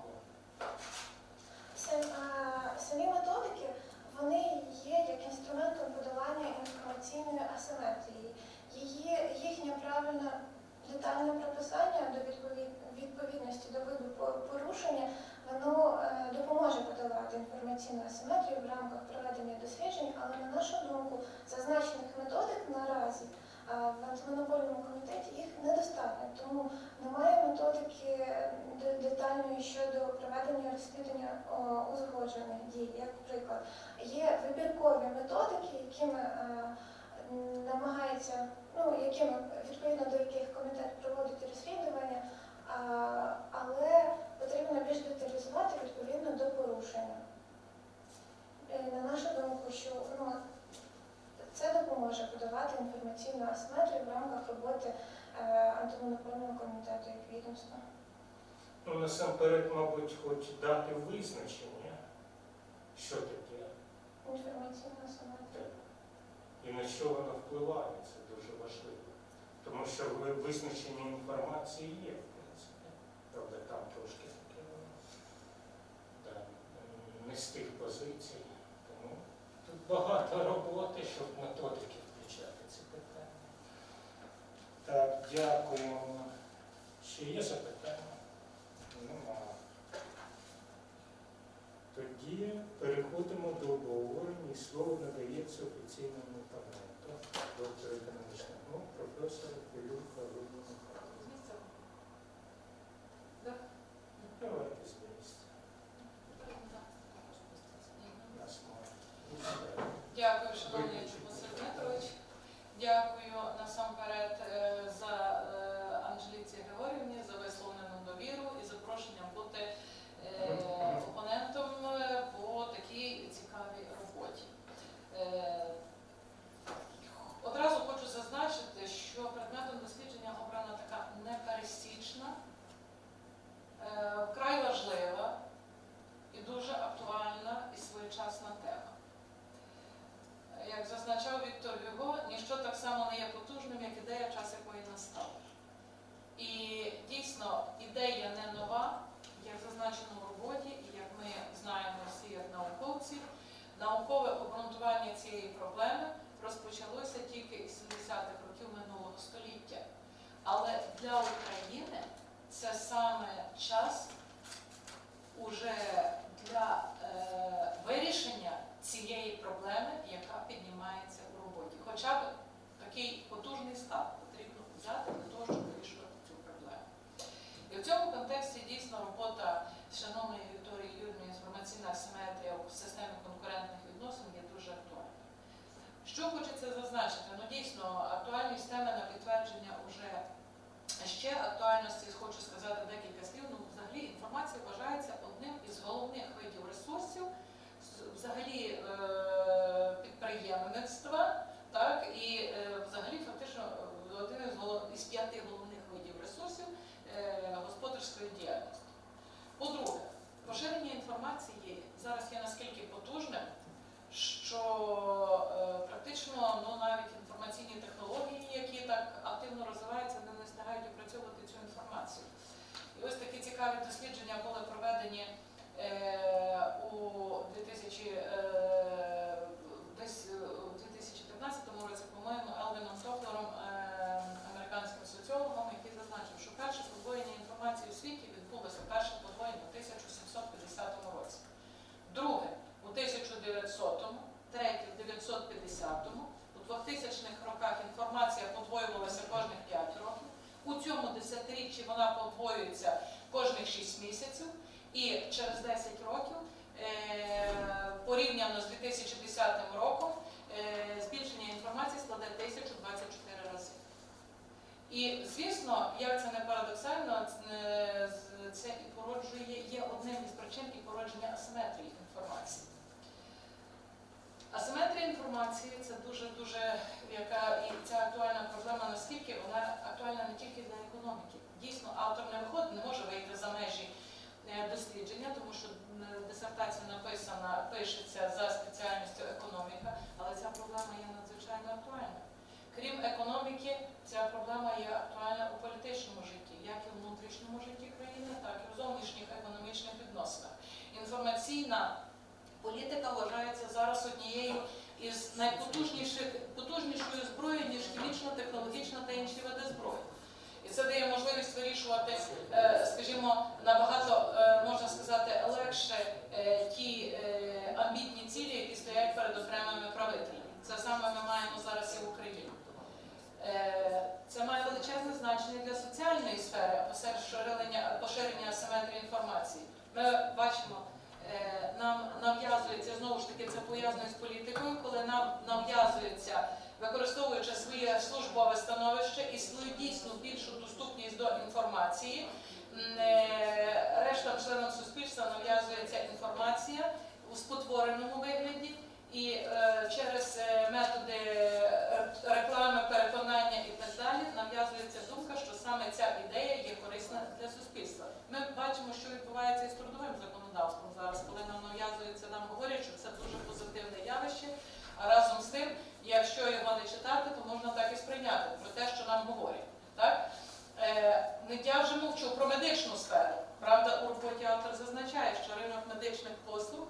Сам- а, самі методики, вони є як інструментом подолання інформаційної асиметрії. Її, їхнє правильне детальне прописання до відповід- відповідності до виду по- порушення, воно е, допоможе подолати інформаційну асиметрію в рамках проведення досліджень, але на нашу думку, зазначених методик наразі а, в антимонопольному комітеті їх недостатньо, тому немає методики де- детальної щодо проведення розслідування о, узгоджених дій. Як приклад, є вибіркові методики, якими е, намагається, ну, якими, відповідно до яких комітет проводить розслідування, а, але потрібно більш деталізувати відповідно до порушення. Е, На нашу думку, що ну, це допоможе подавати інформаційну асиметрію в рамках роботи е, антимонопольного комітету як відомства. Ну, насамперед, мабуть, хоч дати визначення, що таке, Інформаційна асиметрія. і на що воно впливає, це дуже важливо. Тому що ви- визначення інформації є, в принципі. Правда, там трошки таке воно, да, не з тих позицій. Тому тут багато роботи, щоб методики включати ці питання. Так, дякуємо. Ще є запитання? Нема. Тоді переходимо до обговорення, і слово надається офіційному опоненту, доктору економічних наук, професору Полюрка Рудну Михайловну. Да. Давайте з місця. Нас має. Дякую, шановний Василь Дмитрович. Дякую насамперед е, за е, Анжеліці Григорівні, за висловлену довіру і запрошенням бути е, опонентом е, по такій цікавій роботі. Е, Одразу хочу зазначити, що предметом дослідження обрана така непересічна, е, вкрай важлива і дуже актуальна і своєчасна тема. Як зазначав Віктор Гюго, ніщо так само не є потужним, як ідея, час якої настав. І дійсно, ідея не нова, як зазначено в роботі, і як ми знаємо всі як науковці, наукове обґрунтування цієї проблеми розпочалося тільки із сімдесятих років минулого століття. Але для України це саме час уже для е, вирішення цієї проблеми, яка піднімається у роботі. Хоча б такий потужний старт потрібно взяти для того, щоб вирішувати цю проблему. І в цьому контексті дійсно робота шановної Вікторії Юріївни «Інформаційна асиметрія у системі конкурентних відносин» є дуже актуальною. Що хочеться зазначити? Ну дійсно, актуальність теми на підтвердження вже ще актуальності, хочу сказати декілька слів. Ну, взагалі інформація вважається одним із головних видів ресурсів, що е, практично ну, навіть інформаційні технології, які так активно розвиваються, не встигають опрацьовувати цю інформацію. І ось такі цікаві дослідження були проведені е, у дві тисячі, е, десь у дві тисячі п'ятнадцятому році, по-моєму, Елвіном Тофлером, е, американським соціологом, який зазначив, що перше подвоєння інформації у світі відбулося перше подвоєння у тисяча сімсот п'ятдесятому році. Друге у тисяча дев'ятсотому, третє у дев'ятсот п'ятдесятому, у двохтисячних роках інформація подвоювалася кожних п'ять років, у цьому десятиріччі вона подвоюється кожних шість місяців, і через десять років, е, порівняно з дві тисячі десятим роком, е, збільшення інформації складе тисячу двадцять чотири рази. І, звісно, як це не парадоксально, це і породжує, є одним із причин і породження асиметрії інформації. Асиметрія інформації – це дуже-дуже, яка і ця актуальна проблема наскільки, вона актуальна не тільки для економіки. Дійсно, автор не виходить, не може вийти за межі дослідження, тому що дисертація написана, пишеться за спеціальністю економіка, але ця проблема є надзвичайно актуальна. Крім економіки, ця проблема є актуальна у політичному житті, як і у внутрішньому житті країни, так і у зовнішніх економічних відносинах. Інформаційна політика вважається зараз однією із найпотужнішою зброєю, ніж хімічно-технологічна та інші види зброї. І це дає можливість вирішувати, скажімо, набагато, можна сказати, легше ті амбітні цілі, які стоять перед окремими правителями. Це саме ми маємо зараз і в Україні. Це має величезне значення для соціальної сфери, поширення, поширення асиметрії інформації. Ми бачимо, нам нав'язується, знову ж таки, це пов'язано з політикою, коли нам нав'язується, використовуючи своє службове становище і свою дійсну більшу доступність до інформації, рештам членам суспільства нав'язується інформація у спотвореному вигляді, і е, через методи реклами, переконання і так далі нав'язується думка, що саме ця ідея є корисна для суспільства. Ми бачимо, що відбувається із трудовим законодавством зараз, коли нам нав'язується, нам говорять, що це дуже позитивне явище, а разом з тим, якщо його не читати, то можна так і сприйняти про те, що нам говорять. Так? Е, я вже мовчу про медичну сферу. Правда, у роботі автор зазначає, що ринок медичних послуг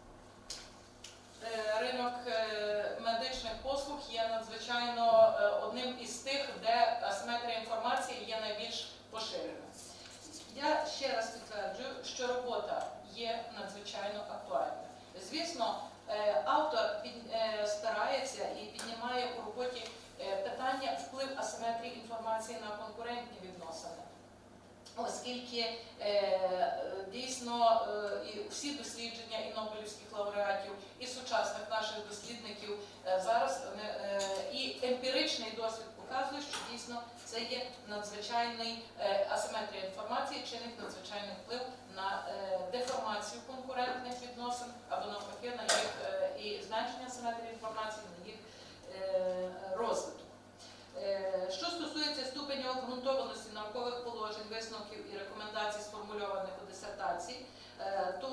Ринок медичних послуг є надзвичайно одним із тих, де асиметрія інформації є найбільш поширена. Я ще раз підтверджую, що робота є надзвичайно актуальна. Звісно, автор старається і піднімає у роботі питання вплив асиметрії інформації на конкурентні відносини. Оскільки е, дійсно е, і всі дослідження і нобелівських лауреатів, і сучасних наших дослідників е, зараз е, і емпіричний досвід показує, що дійсно це є надзвичайний е, асиметрія інформації, чинить надзвичайний вплив на е, деформацію конкурентних відносин або навпаки на їх е, і зменшення асиметрії інформації, на їх е, розвиток. Що стосується ступеня обґрунтованості наукових положень, висновків і рекомендацій, сформульованих у дисертації, то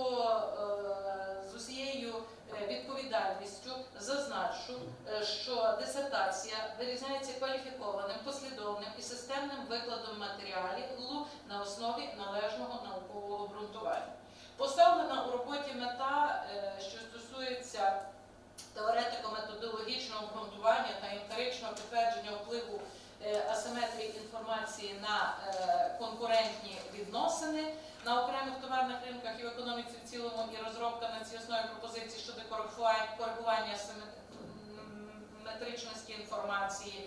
з усією відповідальністю зазначу, що дисертація вирізняється кваліфікованим, послідовним і системним викладом матеріалу на основі належного наукового обґрунтування. Поставлена у роботі мета, що стосується теоретико-методологічного обґрунтування та емпіричного підтвердження впливу асиметрії інформації на конкурентні відносини на окремих товарних ринках і в економіці в цілому, і розробка на цій основі пропозицій щодо коригування асиметричності інформації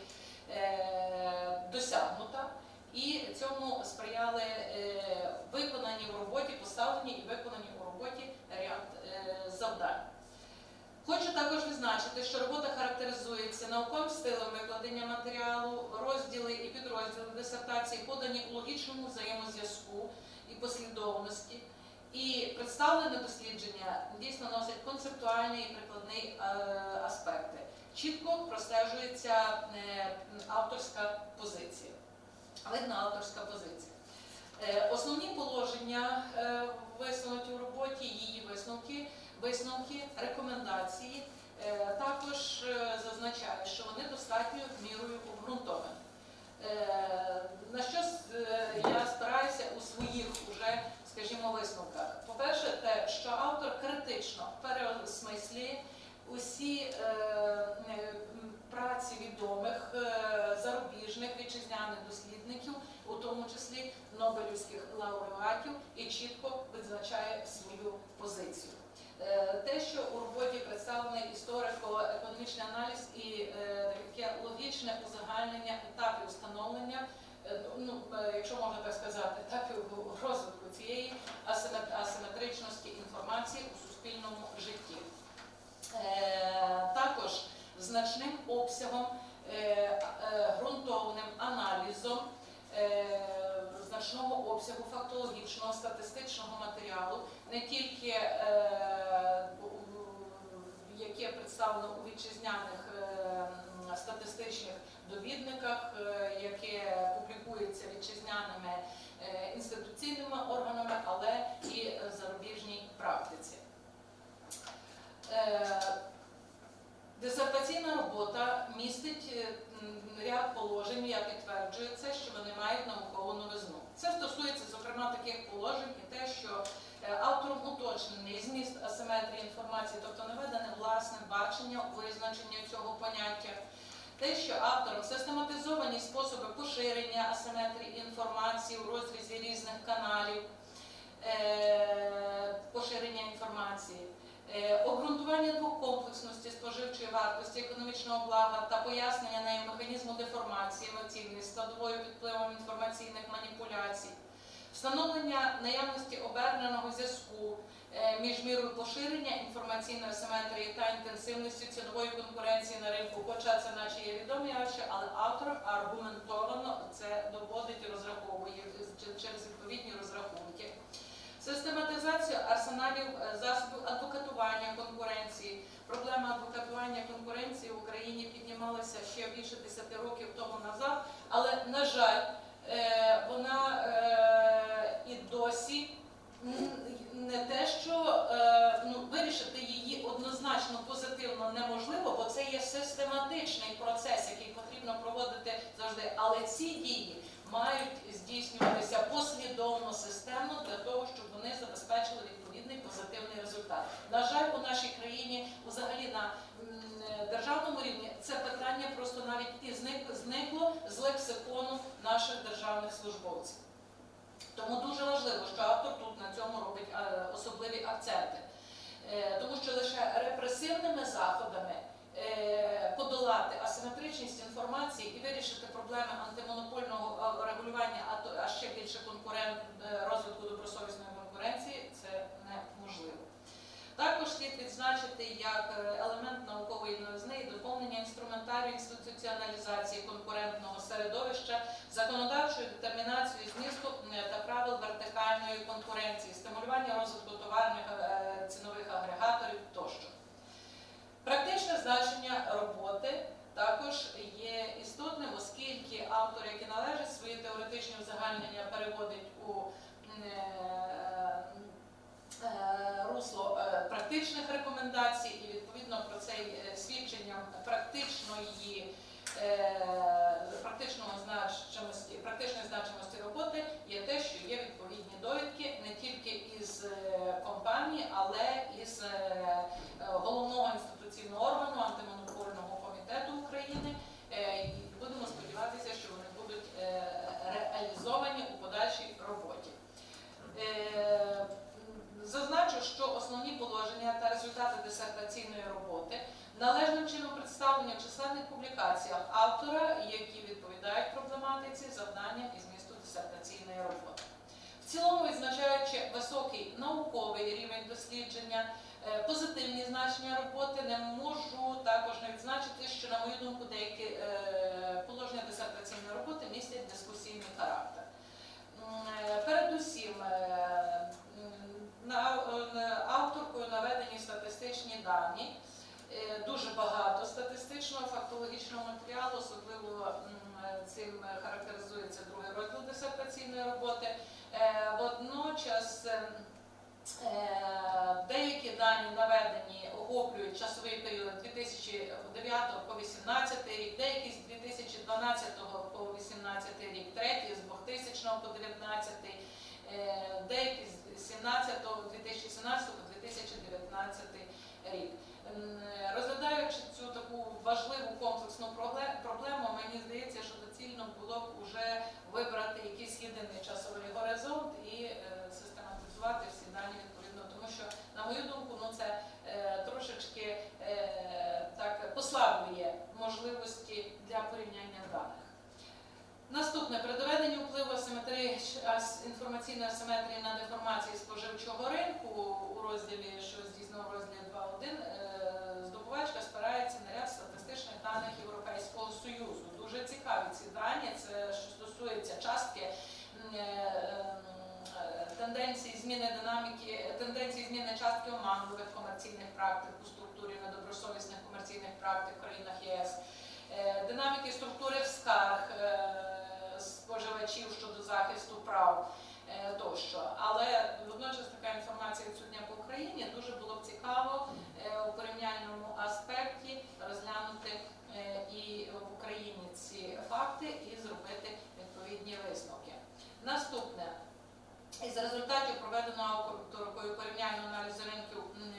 досягнута. І цьому сприяли виконані в роботі, поставлені і виконані у роботі ряд завдань. Хочу також відзначити, що робота характеризується науковим стилем викладення матеріалу, розділи і підрозділи дисертації подані у логічному взаємозв'язку і послідовності. І представлене дослідження дійсно носить концептуальні і прикладні аспекти. Чітко простежується авторська позиція. Видна авторська позиція. Основні положення висунуті у роботі, її висновки, висновки, рекомендації Е, Також е, зазначаю, що вони достатньою мірою обґрунтовані. Е, На що е, я спираюся у своїх уже, скажімо, висновках. По-перше, те, що автор критично переосмислює усі е, е, праці відомих е, зарубіжних вітчизняних дослідників, у тому числі Нобелівських лауреатів, і чітко визначає свою позицію. Е, Те, що у роботі представлений історико-економічний аналіз і е, таке логічне узагальнення етапів встановлення, е, ну, е, якщо можна так сказати, етапів розвитку цієї асиметр- асиметричності інформації у суспільному житті. Е, Також значним обсягом, е, е, ґрунтовним аналізом е, значного обсягу фактологічного, статистичного матеріалу, не тільки е, яке представлено у вітчизняних е, статистичних довідниках, е, яке публікується вітчизняними е, інституційними органами, але і в зарубіжній практиці. Е, Дисертаційна робота містить е, ряд положень, я підтверджую це, що вони мають наукову новизну. Це стосується, зокрема, таких положень і те, що е, автором уточнений зміст асиметрії інформації, тобто наведене власне бачення, визначення цього поняття. Те, що автором систематизовані способи поширення асиметрії інформації в розрізі різних каналів е, поширення інформації. Обґрунтування двокомплексності споживчої вартості економічного блага та пояснення нею механізму деформації емоційної складовою під впливом інформаційних маніпуляцій, встановлення наявності оберненого зв'язку між мірою поширення інформаційної асиметрії та інтенсивністю цінової конкуренції на ринку, хоча це наче є відомі явища, але автор аргументовано це доводить і розраховує через відповідні розрахунки. Систематизацію арсеналів засобів адвокатування конкуренції. Проблема адвокатування конкуренції в Україні піднімалася ще більше десяти років тому назад, але, на жаль, вона і досі не те, що ну, вирішити її однозначно позитивно неможливо, бо це є систематичний процес, який потрібно проводити завжди. Але ці дії мають здійснюватися послідовно, системно, для того, щоб вони забезпечили відповідний позитивний результат. На жаль, у нашій країні, взагалі на державному рівні, це питання просто навіть і зникло з лексикону наших державних службовців. Тому дуже важливо, що автор тут на цьому робить особливі акценти. Тому що лише репресивними заходами подолати асиметричність інформації і вирішити проблеми антимонопольного регулювання, а ще більше конкурент, розвитку добросовісної конкуренції, це неможливо. Також слід відзначити як елемент наукової новизни і доповнення інструментарію інституціоналізації конкурентного середовища, законодавчою детермінацією змісту та правил вертикальної конкуренції, стимулювання розвитку товарних цінових агрегаторів тощо. Практичне значення роботи також є істотним, оскільки автор, який належить свої теоретичні узагальнення, переводить у русло практичних рекомендацій, і відповідно про це свідченням практичної, практичного значимості, практичної значимості роботи є те, що є відповідні довідки не тільки із компанії, але і з головного інституційного органу антимонопольного комітету України. І будемо сподіватися, що вони будуть реалізовані у подальшій роботі. Зазначу, що основні положення та результати дисертаційної роботи належним чином представлені в численних публікаціях автора, які відповідають проблематиці, завданням і змісту дисертаційної роботи. В цілому, відзначаючи високий науковий рівень дослідження, позитивні значення роботи, не можу також не відзначити, що, на мою думку, деякі положення дисертаційної роботи містять дискусійний характер. Передусім, авторкою наведені статистичні дані, дуже багато статистичного, фактологічного матеріалу, особливо цим характеризується другий розділ дисертаційної роботи. Водночас Е, Деякі дані наведені охоплюють часовий період дві тисячі дев'ятого по вісімнадцятий рік, деякі з дві тисячі дванадцятого по вісімнадцятий рік, треті з двохтисячного по дев'ятнадцятий, е, деякі з сімнадцятого, дві тисячі сімнадцятого по дві тисячі дев'ятнадцятий рік. М, Розглядаючи цю таку важливу комплексну пробле- проблему, мені здається, що доцільно було б уже вибрати якийсь єдиний часовий горизонт і е, систематизувати всі дані відповідно, тому що, на мою думку, ну це е, трошечки е, так послаблює можливості для порівняння даних. Наступне, при доведенні впливу асиметрії, ас- інформаційної асиметрії на деформації споживчого ринку у розділі, що здійснено в розділі два точка один, е, здобувачка спирається на ряд статистичних даних Європейського Союзу. Дуже цікаві ці дані, це що стосується частки м, е, е, тенденції зміни динаміки, тенденції зміни частки оманливих комерційних практик у структурі недобросовісних комерційних практик в країнах ЄС, е, динаміки структури скарг е, споживачів щодо захисту прав е, тощо. Але водночас така інформація відсутня по Україні. Дуже було б цікаво е, у порівняльному аспекті розглянути е, і в Україні ці факти і зробити відповідні висновки. Наступне. Із результатів проведеного авторкою порівняльного аналізу ринків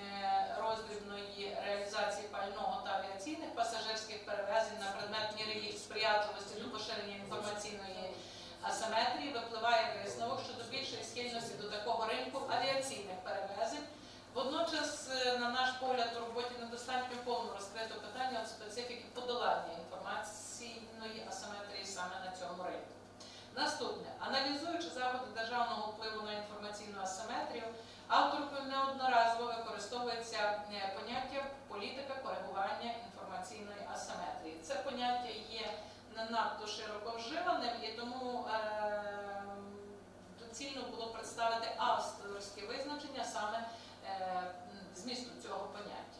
е, роздрібної реалізації пального та авіаційних пасажирських перевезень на предмет міри їх сприятливості до поширення інформаційної асиметрії випливає висновок щодо більшої схильності до такого ринку авіаційних перевезень. Водночас, е, на наш погляд, у роботі недостатньо повно розкрито питання от специфіки подолання інформаційної асиметрії саме на цьому ринку. Наступне. Аналізуючи заходи державного впливу на інформаційну асиметрію, авторкою неодноразово використовується е, поняття політика коригування інформаційної асиметрії. Це поняття є не надто широко вживаним, і тому е, доцільно було представити авторське визначення саме е, змісту цього поняття.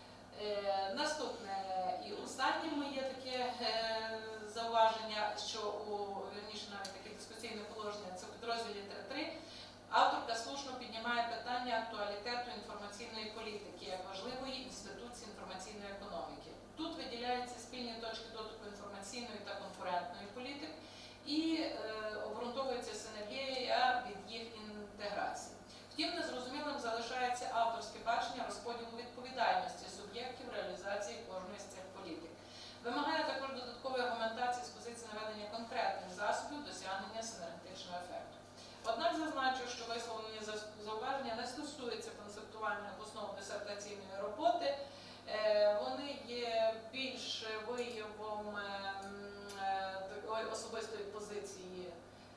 Е, наступне і останнє моє таке е, зауваження, що у вірніше навіть таке дискусійне положення, це в підрозділі три три, авторка слушно піднімає питання актуалітету інформаційної політики як важливої інституції інформаційної економіки. Тут виділяються спільні точки дотику інформаційної та конкурентної політик і е, обґрунтовується синергія від їх інтеграції. Втім, незрозумілим залишається авторське бачення розподілу відповідальності суб'єктів реалізації кожної з цих політик. Вимагає також додаткової аргументації з позиції наведення конкретних засобів досягнення синергетичного ефекту. Однак зазначу, що висловлені зауваження не стосуються концептуальних основ дисертаційної роботи. Вони є більш виявом такої особистої позиції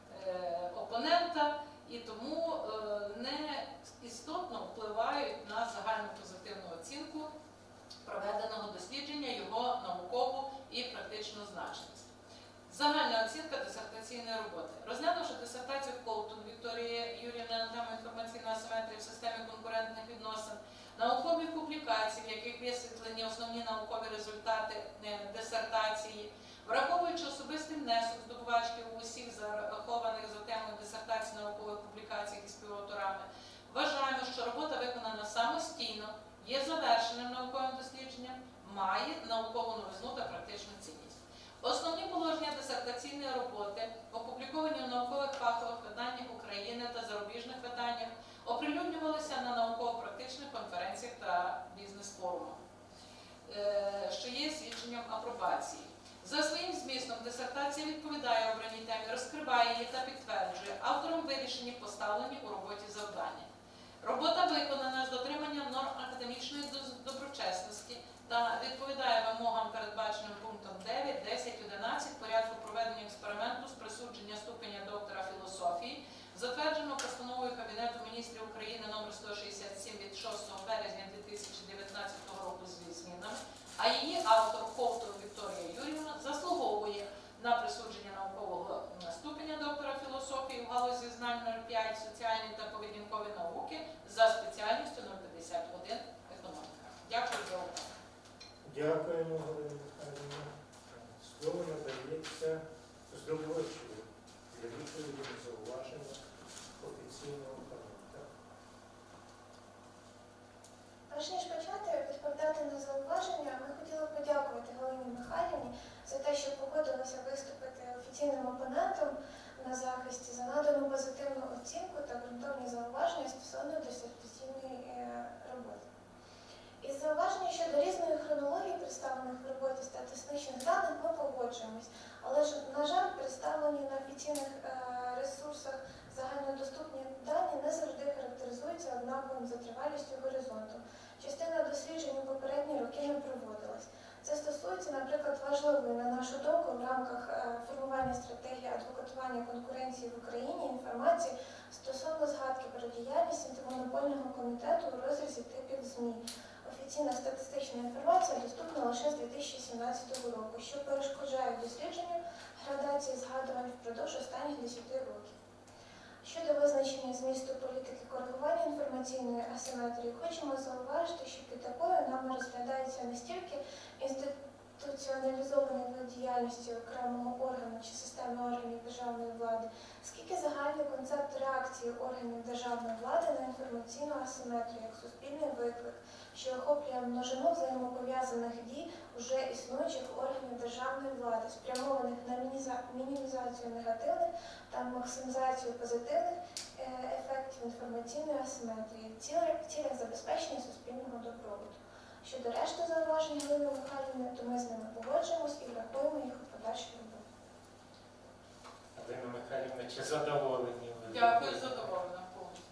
опонента і тому не істотно впливають на загальну позитивну оцінку проведеного дослідження, його наукову і практичну значність. Загальна оцінка дисертаційної роботи. Розглянувши дисертацію Колтон Вікторії Юріївни на тему інформаційної асиметрії в системі конкурентних відносин, наукові публікації, в яких висвітлені основні наукові результати дисертації, враховуючи особистий внесок здобувачки у усіх зарахованих за темою дисертації наукових публікаціях із співавторами, вважаємо, що робота виконана самостійно, є завершеним науковим дослідженням, має наукову новизну та практичну цінність. Основні положення дисертаційної роботи, опубліковані у наукових фахових виданнях України та зарубіжних виданнях, оприлюднювалися на науково-практичних конференціях та бізнес-форумах, що є свідченням апробації. За своїм змістом дисертація відповідає обраній темі, розкриває її та підтверджує автором вирішені поставлені у роботі завдання. Робота виконана з дотриманням норм академічної доброчесності та відповідає вимогам, передбаченим пунктом дев'ять, десять, одинадцять порядку проведення експерименту з присудження ступеня доктора філософії, затвердженого постановою Кабінету міністрів України номер сто шістдесят сім від шостого березня дві тисячі дев'ятнадцятого року з змінами, а її автор Ковтун Вікторія Юріївна заслуговує на присудження наукового ступеня доктора філософії в галузі знань нуль п'ять соціальні та поведінкові науки за спеціальністю нуль п'ятдесят один економіка. Дякую за увагу. Дякуємо, Галина Михайлівна. Слово надається здобувачу для відповіді на зауваження офіційного коментаря. Михайлівні за те, що погодилася виступити офіційним опонентом на захисті, за надану позитивну оцінку та ґрунтовні зауваження стосовно дисертаційної е, роботи. Із зауваження щодо різної хронології, представлених в роботі статистичних даних, ми погоджуємось. Але ж, на жаль, представлені на офіційних е, ресурсах загальнодоступні дані не завжди характеризуються однаковим за тривалістю горизонту. Частина досліджень у попередні роки не проводилась. Це стосується, наприклад, важливої, на нашу думку, в рамках е, формування стратегії адвокатування конкуренції в Україні інформації стосовно згадки про діяльність антимонопольного комітету у розрізі типів ЗМІ. Офіційна статистична інформація доступна лише з дві тисячі сімнадцятого року, що перешкоджає дослідженню градації згадувань впродовж останніх десяти років. Щодо визначення змісту політики коригування інформаційної асиметрії, хочемо зауважити, що під такою нами розглядається не стільки інституціоналізований вид діяльності окремого органу чи системи органів державної влади, скільки загальний концепт реакції органів державної влади на інформаційну асиметрію як суспільний виклик, що охоплює множину взаємопов'язаних дій уже існуючих органів державної влади, спрямованих на мінімізацію негативних та максимізацію позитивних ефектів інформаційної асиметрії в цілях забезпечення суспільного добробуту. Щодо решти зауважень Галини Михайлівни, то ми з ними погоджуємось і врахуємо їх у подальшій роботі. Галина Михайлівна, чи задоволені ви? Дякую, задоволена.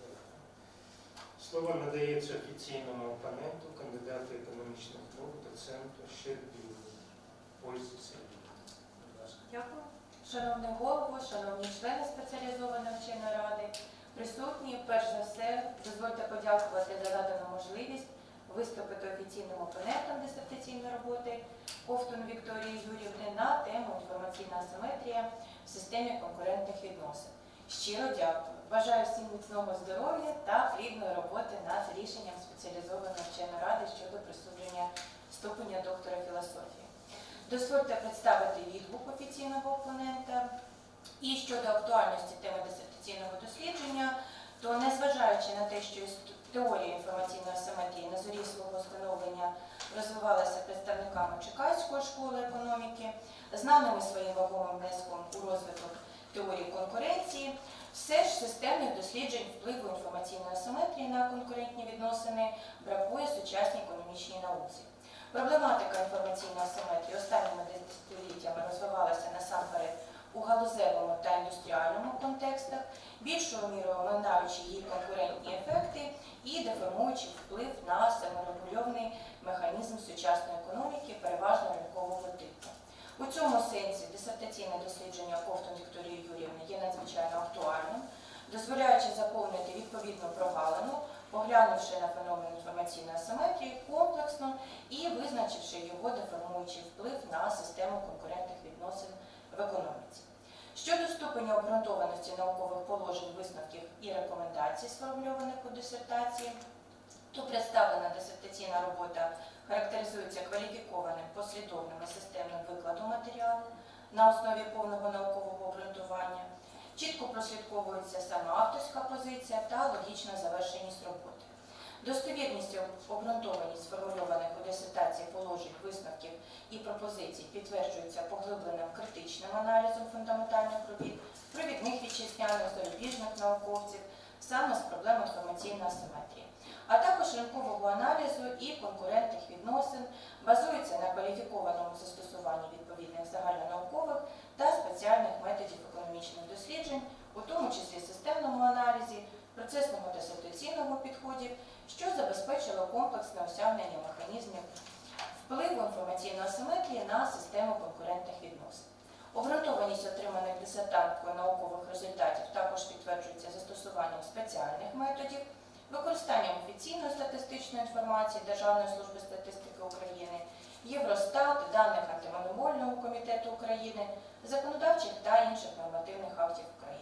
Слово надається офіційному опоненту, кандидату економічних наук, доценту Щербіну Ользі Сергіївні. Будь ласка. Дякую. Шановний голово, шановні члени спеціалізованої вченої ради, присутні, перш за все, дозвольте подякувати за надану можливість виступити офіційним опонентом дисертаційної роботи Ковтун Вікторії Юріївни на тему інформаційна асиметрія в системі конкурентних відносин. Щиро дякую. Бажаю всім міцного здоров'я та плідної роботи над рішенням спеціалізованої вченої ради щодо присудження ступеня доктора філософії. Дозвольте представити відгук офіційного опонента. І щодо актуальності теми дисертаційного дослідження, то незважаючи на те, що теорія інформаційної асиметрії на зорі свого становлення розвивалася представниками Чекаської школи економіки, знаними своїм вагомим внеском у розвиток теорії конкуренції, все ж системних досліджень впливу інформаційної асиметрії на конкурентні відносини бракує сучасній економічній науці. Проблематика інформаційної асиметрії останніми десятиліттями розвивалася насамперед у галузевому та індустріальному контекстах, більшою мірою оминаючи її конкурентні ефекти і деформуючи вплив на саморегульований механізм сучасної економіки, переважно ринкового типу. У цьому сенсі дисертаційне дослідження Ковтун Вікторії Юріївни є надзвичайно актуальним, дозволяючи заповнити відповідну прогалину, поглянувши на феномен інформаційної асиметрії комплексно і визначивши його деформуючий вплив на систему конкурентних відносин в економіці. Щодо ступеня обґрунтованості наукових положень, висновків і рекомендацій, сформульованих у дисертації, то представлена дисертаційна робота характеризується кваліфікованим, послідовним і системним викладом матеріалу на основі повного наукового обґрунтування, чітко прослідковується сама авторська позиція та логічна завершеність роботи. Достовірність і обґрунтованість сформульованих у дисертації положень, висновків і пропозицій підтверджується поглибленим критичним аналізом фундаментальних робіт, провідних вітчизняних зарубіжних науковців саме з проблем інформаційної асиметрії, а також ринкового аналізу і конкурентних відносин, базується на кваліфікованому застосуванні відповідних загальнонаукових та спеціальних методів економічних досліджень, у тому числі системному аналізі, процесного дисертаційного підходів, що забезпечило комплексне осягнення механізмів впливу інформаційної асиметрії на систему конкурентних відносин. Обґрунтованість отриманих дисертанткою наукових результатів також підтверджується застосуванням спеціальних методів, використанням офіційної статистичної інформації Державної служби статистики України, Євростат, даних Антимонопольного комітету України, законодавчих та інших нормативних актів України.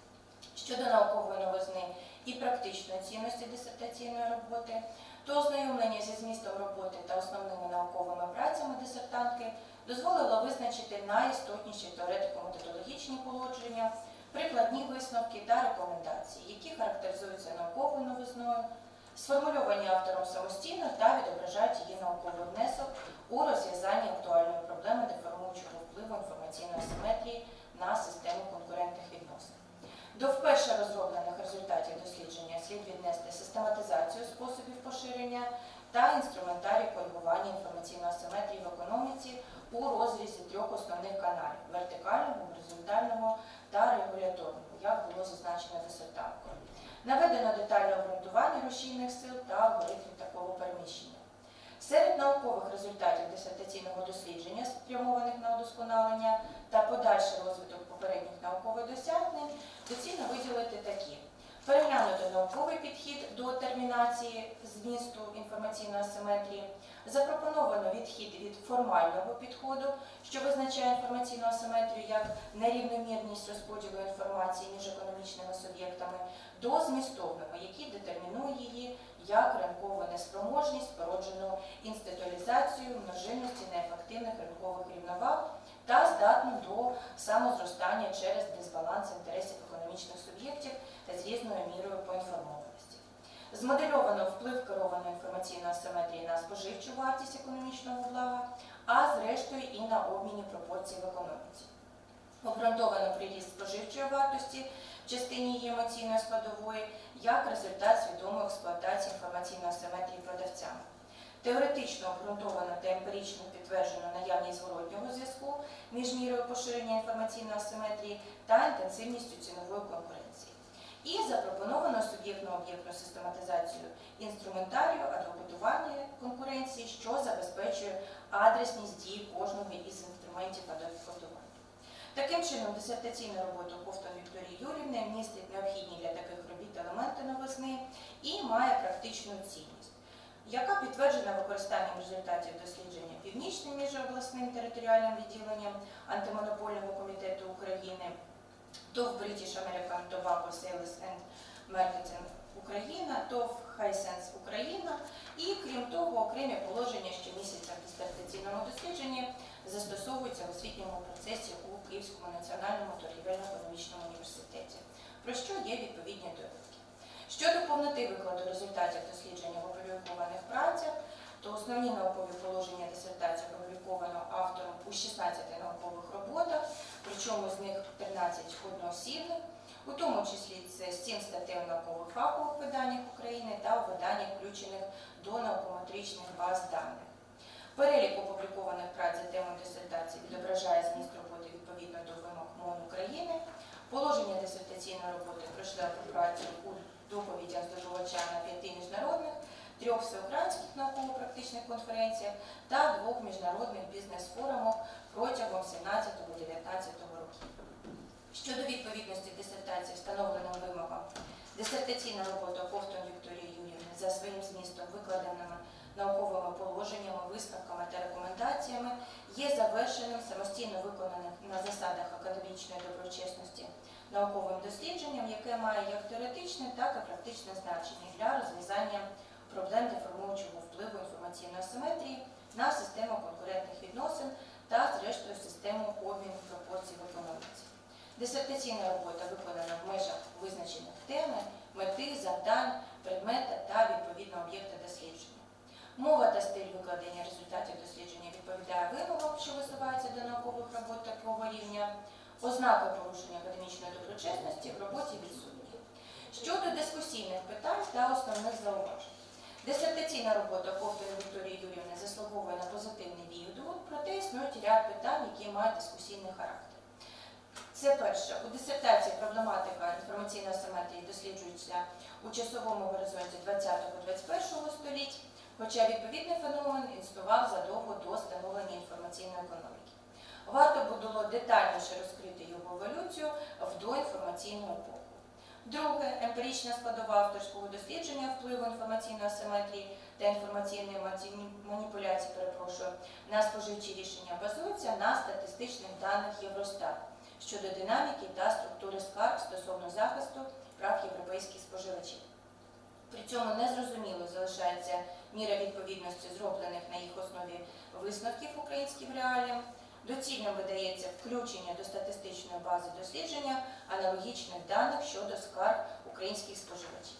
Щодо наукової новизни і практичної цінності дисертаційної роботи, то ознайомлення зі змістом роботи та основними науковими працями дисертантки дозволило визначити найістотніші теоретико-методологічні положення, прикладні висновки та рекомендації, які характеризуються науковою новизною, сформульовані автором самостійно та відображають її науковий внесок у розв'язанні актуальної проблеми деформуючого впливу інформаційної асиметрії на систему конкурентних відносин. До вперше розроблених результатів дослідження слід віднести систематизацію способів поширення та інструментарій коригування інформаційної асиметрії в економіці у розрізі трьох основних каналів – вертикального, горизонтального та регуляторного, як було зазначено дисертанткою. Наведено детальне обґрунтування рушійних сил та алгоритмів такого переміщення. Серед наукових результатів дисертаційного дослідження, спрямованих на удосконалення та подальший розвиток попередніх наукових досягнень, доцільно виділити такі. Переглянути науковий підхід до термінації змісту інформаційної асиметрії, запропоновано відхід від формального підходу, що визначає інформаційну асиметрію як нерівномірність розподілу інформації між економічними суб'єктами, до змістовного, який детермінує її як ринкову неспроможність, породжену інституалізацією множинності неефективних ринкових рівноваг та здатну до самозростання через дисбаланс інтересів економічних суб'єктів та з різною мірою поінформованості. Змодельовано вплив керованої інформаційної асиметрії на споживчу вартість економічного блага, а зрештою і на обмінні пропорцій в економіці. Обґрунтовано приріст споживчої вартості в частині її емоційної складової як результат свідомої експлуатації інформаційної асиметрії продавцями. Теоретично обґрунтовано та емпірично підтверджено наявність зворотнього зв'язку між мірою поширення інформаційної асиметрії та інтенсивністю цінової конкуренції. І запропоновано суб'єктно-об'єктну систематизацію інструментарію адвокатування конкуренції, що забезпечує адресність дії кожного із інструментів адвокатування. Таким чином, дисертаційна робота Ковтун Вікторії Юріївни містить необхідні для таких робіт елементи новизни і має практичну цінність, яка підтверджена використанням результатів дослідження Північним міжобласним територіальним відділенням Антимонопольного комітету України, ТОВ British American Tobacco Sales and Marketing Україна, ТОВ Hisense Україна і, крім того, окремі положення, що містяться в дисертаційному дослідженні, застосовуються в освітньому процесі у Київському національному торгівельно-економічному університеті, про що є відповідні довідки. Щодо повноти викладу результатів дослідження в опублікованих працях, то основні наукові положення дисертації опубліковано автором у шістнадцяти наукових роботах, причому з них тринадцять одноосібних, у тому числі це сім статей у наукових фахових виданнях України та у виданнях, включених до наукометричних баз даних. Перелік опублікованих праць за темою дисертації відображає зміст роботи відповідно до вимог МОН України. Положення дисертаційної роботи пройшли апробацію у доповідях здобувача на п'яти міжнародних, трьох всеукраїнських науково-практичних конференціях та двох міжнародних бізнес-форумах протягом сімнадцятого-дев'ятнадцятого років. Щодо відповідності дисертації встановленим вимогам, дисертаційна робота Ковтун Вікторії Юріївни за своїм змістом, викладеними науковими положеннями, висновками та рекомендаціями, є завершеним, самостійно виконаним на засадах академічної доброчесності науковим дослідженням, яке має як теоретичне, так і практичне значення для розв'язання проблем деформуючого впливу інформаційної асиметрії на систему конкурентних відносин та, зрештою, систему обміну пропорцій в економіці. Дисертаційна робота виконана в межах визначених теми, мети, завдань, предмета та відповідно об'єкта дослідження. Мова та стиль викладення результатів дослідження відповідає вимогам, що висуваються до наукових робот такого рівня. Ознаки порушення академічної доброчесності в роботі відсутні. Щодо дискусійних питань та основних зауважень. Дисертаційна робота Ковтун Вікторії Юріївни заслуговує на позитивний відгук, проте існують ряд питань, які мають дискусійний характер. Це перше. У дисертації проблематика інформаційної асиметрії досліджується у часовому горизонті двадцятого-двадцять першого століть, хоча відповідний феномен існував задовго до становлення інформаційної економіки. Варто було детальніше розкрити його еволюцію в доінформаційну епоху. Друге, емпірична складова авторського дослідження впливу інформаційної асиметрії та інформаційної маніпуляції, перепрошую, на споживчі рішення базується на статистичних даних Євростат щодо динаміки та структури скарг стосовно захисту прав європейських споживачів. При цьому незрозуміло залишається міра відповідності зроблених на їх основі висновків українським реаліям. Доцільним видається включення до статистичної бази дослідження аналогічних даних щодо скарг українських споживачів.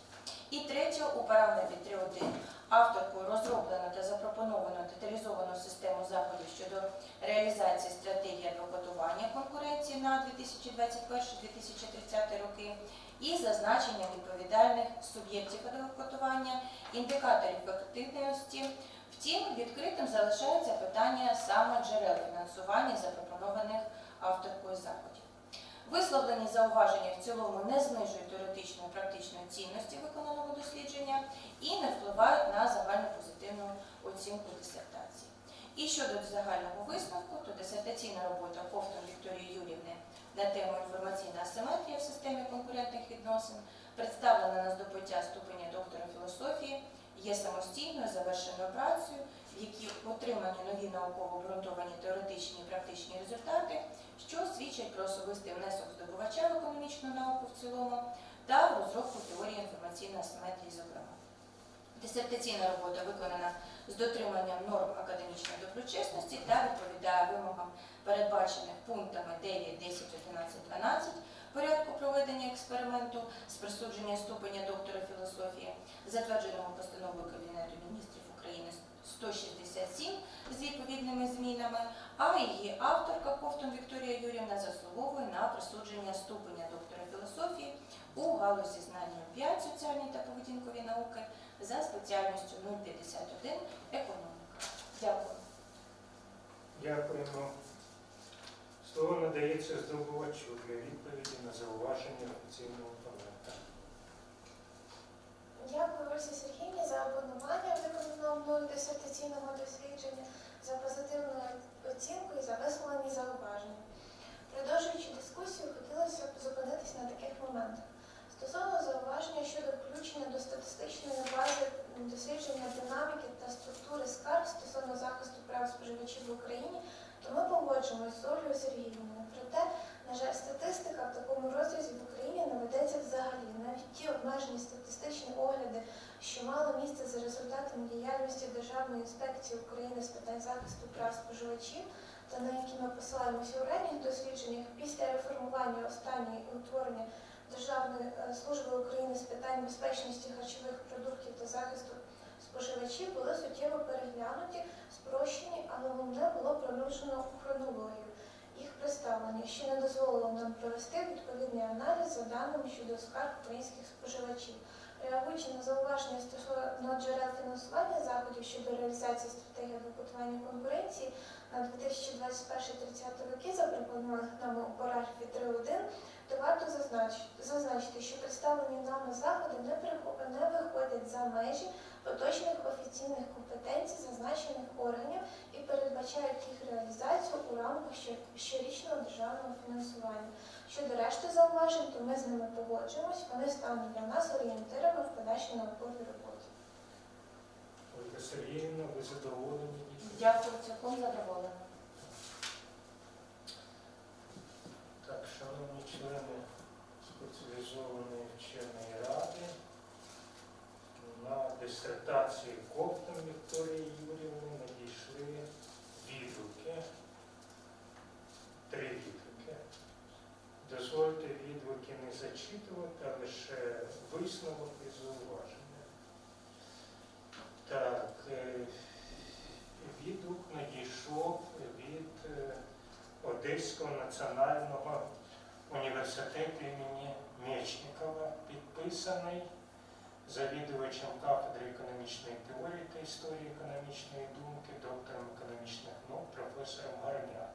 І третє, у параграфі три точка один авторкою розроблено та запропоновано деталізовану систему заходів щодо реалізації стратегії адвокатування конкуренції на дві тисячі двадцять перший - дві тисячі тридцятий роки і зазначення відповідальних суб'єктів адвокатування, індикаторів ефективності. Втім, відкритим залишається питання саме джерел фінансування запропонованих авторкою заходів. Висловлені зауваження в цілому не знижують теоретичної і практичної цінності виконаного дослідження і не впливають на загальну позитивну оцінку дисертації. І щодо загального висновку, то дисертаційна робота Ковтун Вікторії Юріївни на тему інформаційна асиметрія в системі конкурентних відносин, представлена на здобуття ступеня доктора філософії, є самостійною завершеною працею, в якій отримані нові науково обґрунтовані теоретичні і практичні результати, що свідчать про особистий внесок здобувача в економічну науку в цілому та в розробку теорії інформаційної асиметрії, зокрема. Дисертаційна робота виконана з дотриманням норм академічної доброчесності та відповідає вимогам, передбачених пунктами дев'ять, десять, одинадцять, дванадцять порядку проведення експерименту з присудження ступеня доктора філософії, затвердженого постановою Кабінету міністрів України сто шістдесят сім з відповідними змінами, а її авторка Ковтун Вікторія Юріївна заслуговує на присудження ступеня доктора філософії у галузі знань п'ять соціальні та поведінкові науки за спеціальністю нуль п'ятдесят один економіка. Дякую. Дякуємо. Слово надається здобувачу для відповіді на зауваження офіційного опонента. Дякую, Ользі Сергіївні, за абонування виконаного мною дисертаційного дослідження, за позитивну оцінку і за висловлені зауваження. Продовжуючи дискусію, хотілося б зупинитись на таких моментах. Стосовно зауваження щодо включення до статистичної бази дослідження динаміки та структури скарг стосовно захисту прав споживачів в Україні, то ми погоджуємося з Ольгою Сергіївною. Проте, на жаль, статистика в такому розрізі в Україні не ведеться взагалі. Навіть ті обмежені статистичні огляди, що мали місце за результатами діяльності Державної інспекції України з питань захисту прав споживачів, та на які ми посилаємося у ранніх дослідженнях, після реформування останньої і утворення Державної служби України з питань безпечності харчових продуктів та захисту споживачів були суттєво переглянуті, спрощені, але головне було проношено у хронологію їх представлення, що не дозволило нам провести відповідний аналіз за даними щодо скарг українських споживачів. Реагуючи на зауваження стосовно джерел фінансування заходів щодо реалізації стратегії адвокатування конкуренції на дві тисячі двадцять перший - дві тисячі тридцятий роки, запропонованих нами у параграфі три точка один, то варто зазначити, що представлені нами заходи не виходять за межі поточних офіційних компетенцій зазначених органів і передбачають їх реалізацію у рамках щорічного державного фінансування. Щодо решти зауважень, то ми з ними погоджуємось, вони стануть для нас орієнтирами в подальшій науковій роботі. Ольга Сергіївна, ви задоволені? Дякую, цілком задоволена. Так, шановні члени спеціалізованої вченої ради, на дисертації Ковтун Вікторії Юріївни надійшли відгуки, три відгуки. Дозвольте відгуки не зачитувати, а лише висновок і зауваження. Так, відгук надійшов від Одеського національного університету імені Мечникова, підписаний завідувачем кафедри економічної теорії та історії економічної думки, доктором економічних наук, професором Горняк.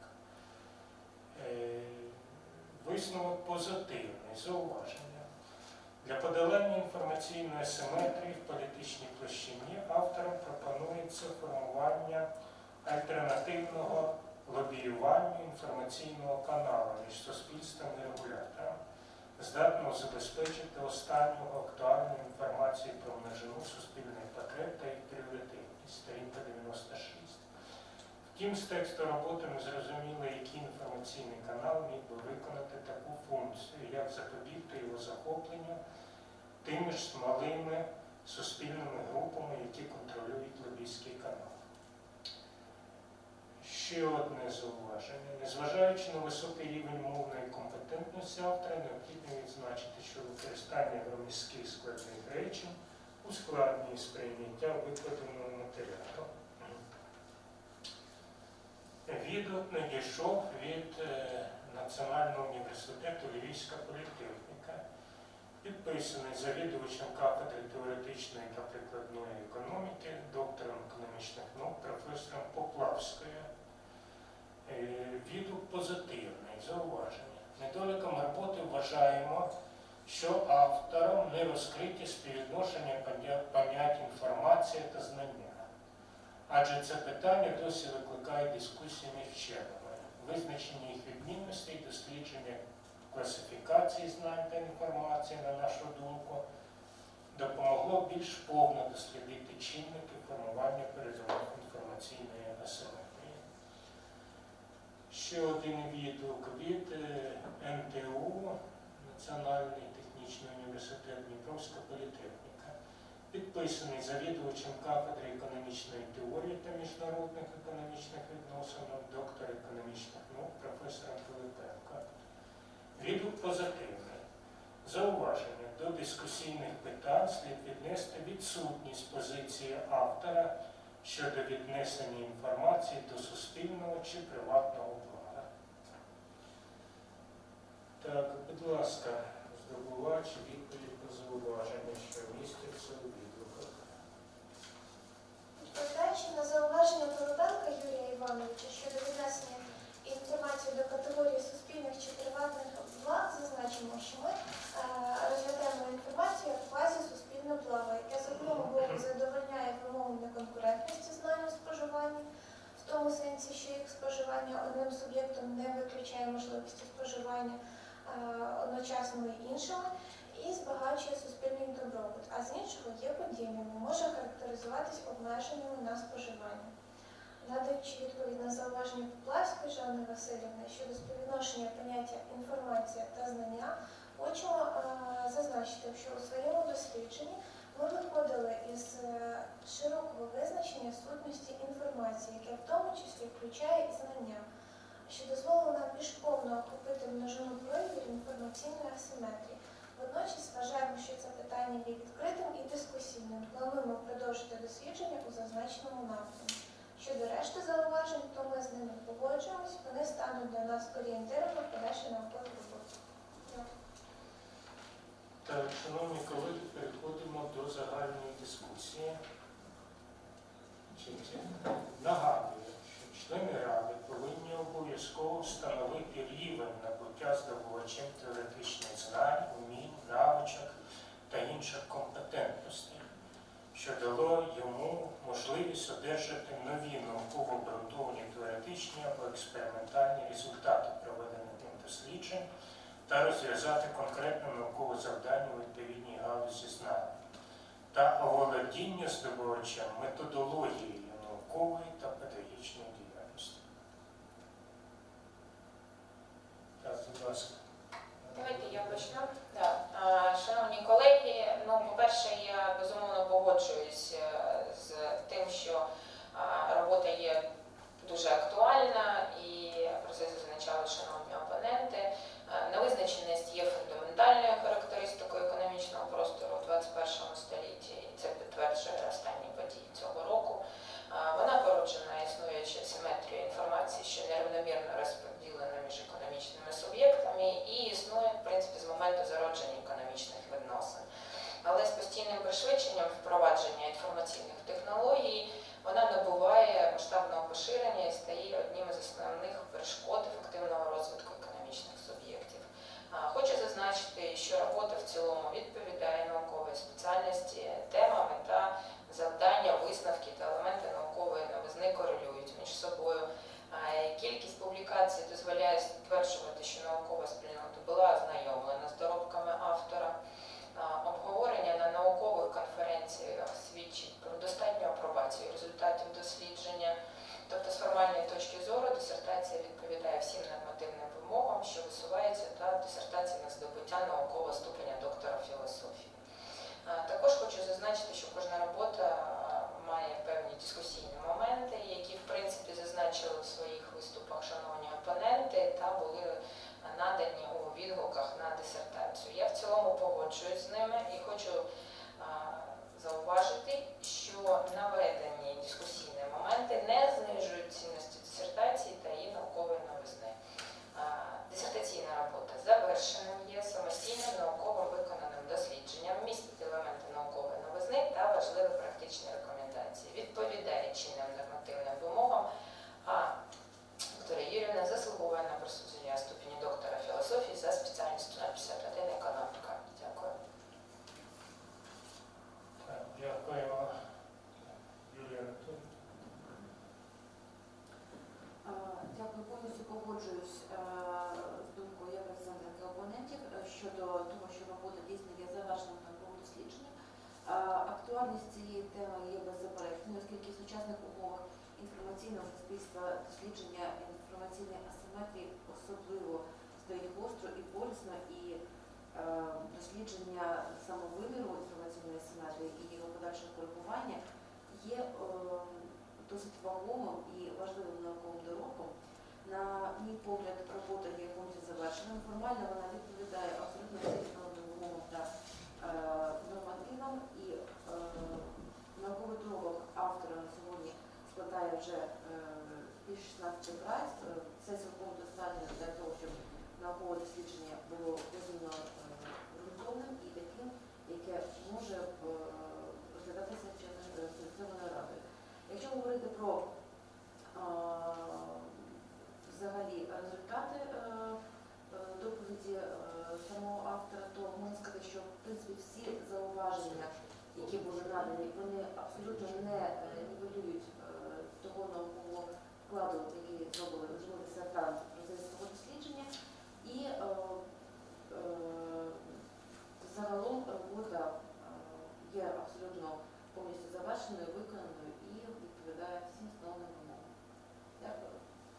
Висновок позитивний, зауваження. Для подолання інформаційної асиметрії в політичній площині авторам пропонується формування альтернативного лобіювання інформаційного каналу між суспільством і регулятором, здатного забезпечити останню актуальну інформацію про множину суспільних потреб та їх пріоритетність, сторінка дев'яносто шість. Втім, з тексту роботи ми зрозуміли, який інформаційний канал міг би виконати таку функцію, як запобігти його захопленню тими ж малими суспільними групами, які контролюють лобійський канал. Ще одне зауваження. Незважаючи на високий рівень мовної компетентності автора, необхідно відзначити, що використання громіздких складних речень ускладнює сприйняття викладеного матеріалу. Відгук надійшов від е, Національного університету Львівська політехніка, підписаний завідувачем кафедри теоретичної та прикладної економіки, доктором економічних наук, професором Поплавською. Е, відгук позитивний, зауваження. Недоліком роботи вважаємо, що автором не розкриті співвідношення понять інформація та знання. Адже це питання досі викликає дискусії між вченими. Визначення їх відмінностей, дослідження класифікації знань та інформації, на нашу думку, допомогло більш повно дослідити чинники формування передових інформаційної асиметрії. Ще один відгук від ен те у, Національний технічний університет, Дніпровська політехніка, підписаний завідувачем кафедри економічної теорії та міжнародних економічних відносин, доктор економічних наук, професором Пилипенко. Відгук позитивний. Зауваження: до дискусійних питань слід віднести відсутність позиції автора щодо віднесення інформації до суспільного чи приватного блага. Так, будь ласка, здобувач відповідь по зауваження, що містяться у відгуках. Відповідаючи на зауваження Пилипенка Юрія Івановича щодо віднесення інформації до категорії суспільних чи приватних благ, зазначимо, що ми е, розглядаємо інформацію як квазі-суспільне благо, яке з одного боку задовольняє вимогам неконкурентності знань у споживанні, в тому сенсі, що їх споживання одним суб'єктом не виключає можливості споживання е, одночасно і іншими, і збагачує суспільний добробут, а з іншого є подібними, може характеризуватись обмеженнями на споживання. Надаючи відповідь на зауваження Поплавської Жанни Васильівни щодо співвідношення поняття інформація та знання, хочемо е, зазначити, що у своєму дослідженні ми виходили із е, широкого визначення сутності інформації, яке в тому числі включає і знання, що дозволило нам більш повно охопити множину проявів інформаційної асиметрії. Водночас вважаємо, що це питання є відкритим і дискусійним. Плануємо продовжити дослідження у зазначеному напрямку. Щодо решти зауважень, то ми з ними погоджуємось, вони стануть для нас орієнтиром на подальші наукові роботи. Так, шановні колеги, переходимо до загальної дискусії. Нагадую, що члени Ради повинні обов'язково встановити рівень набуття здобувачем теоретичних знань, умінь, навичок та інших компетентностей, що дало йому можливість одержати нові науково обґрунтовані теоретичні або експериментальні результати проведених ним досліджень та розв'язати конкретне наукове завдання у відповідній галузі знань, та оволодіння здобувачем методологією наукової та педагогічної діяльності. Так, будь ласка. Давайте я почну. Да. Шановні колеги, ну, по-перше, я безумовно погоджуюсь з тим, що робота є дуже актуальна, і про це зазначали шановні опоненти. Невизначеність є фундаментальною характеристикою економічного простору у двадцять першому столітті, і це підтверджує останні події цього року. Вона породжена існуючою асиметрією інформації, що нерівномірно розподілена між економічними суб'єктами, і існує, в принципі, з моменту зародження економічних відносин. Але з постійним пришвидшенням впровадження інформаційних технологій вона набуває масштабного поширення і стає одним із основних перешкод ефективного розвитку економічних суб'єктів. Хочу зазначити, що робота в цілому відповідає науковій спеціальності, тема, мета, завдання, висновки та елементи наукової новизни корелюють між собою. Кількість публікацій дозволяє стверджувати, що наукова спільнота була ознайомлена з доробками автора. Обговорення на наукових конференціях свідчить про достатню апробацію результатів дослідження. Тобто, з формальної точки зору, дисертація відповідає всім нормативним вимогам, що висуваються, та дисертація на здобуття наукового ступеня доктора філософії. Також хочу зазначити, що кожна робота має певні дискусійні моменти, які, в принципі, зазначили в своїх погоджуюсь е, з думкою як представника опонентів е, щодо того, що робота дійсно є завершеним науковим дослідженням. Е, Актуальність цієї теми є беззаперечною, оскільки в сучасних умовах інформаційного суспільства дослідження інформаційної асиметрії особливо стоїть гостро і болісно, і е, дослідження самовиміру інформаційної асиметрії і його подальшого коригування є е, досить вагомим і важливим науковим доробком. На мій погляд, робота є повністю завершеною. Формально вона відповідає абсолютно всім встановленим вимогам та е, нормативам, і е, науковий доробок автора на сьогодні складає вже е, більше шістнадцяти праць. Це цілком достатньо для того, щоб наукове дослідження було визнано е, ґрунтовним і таким, яке може е, розглядатися спеціалізованою радою. Якщо говорити про е, взагалі результати е, доповіді е, самого автора, то можна сказати, що в принципі всі зауваження, які були надані, вони абсолютно не нівелюють е, того наукового вкладу, який зробили можливо дисертанти в процесі свого дослідження. І е, е, загалом робота е, є абсолютно повністю завершеною, виконаною і відповідає всім встановленим вимогам. Дякую.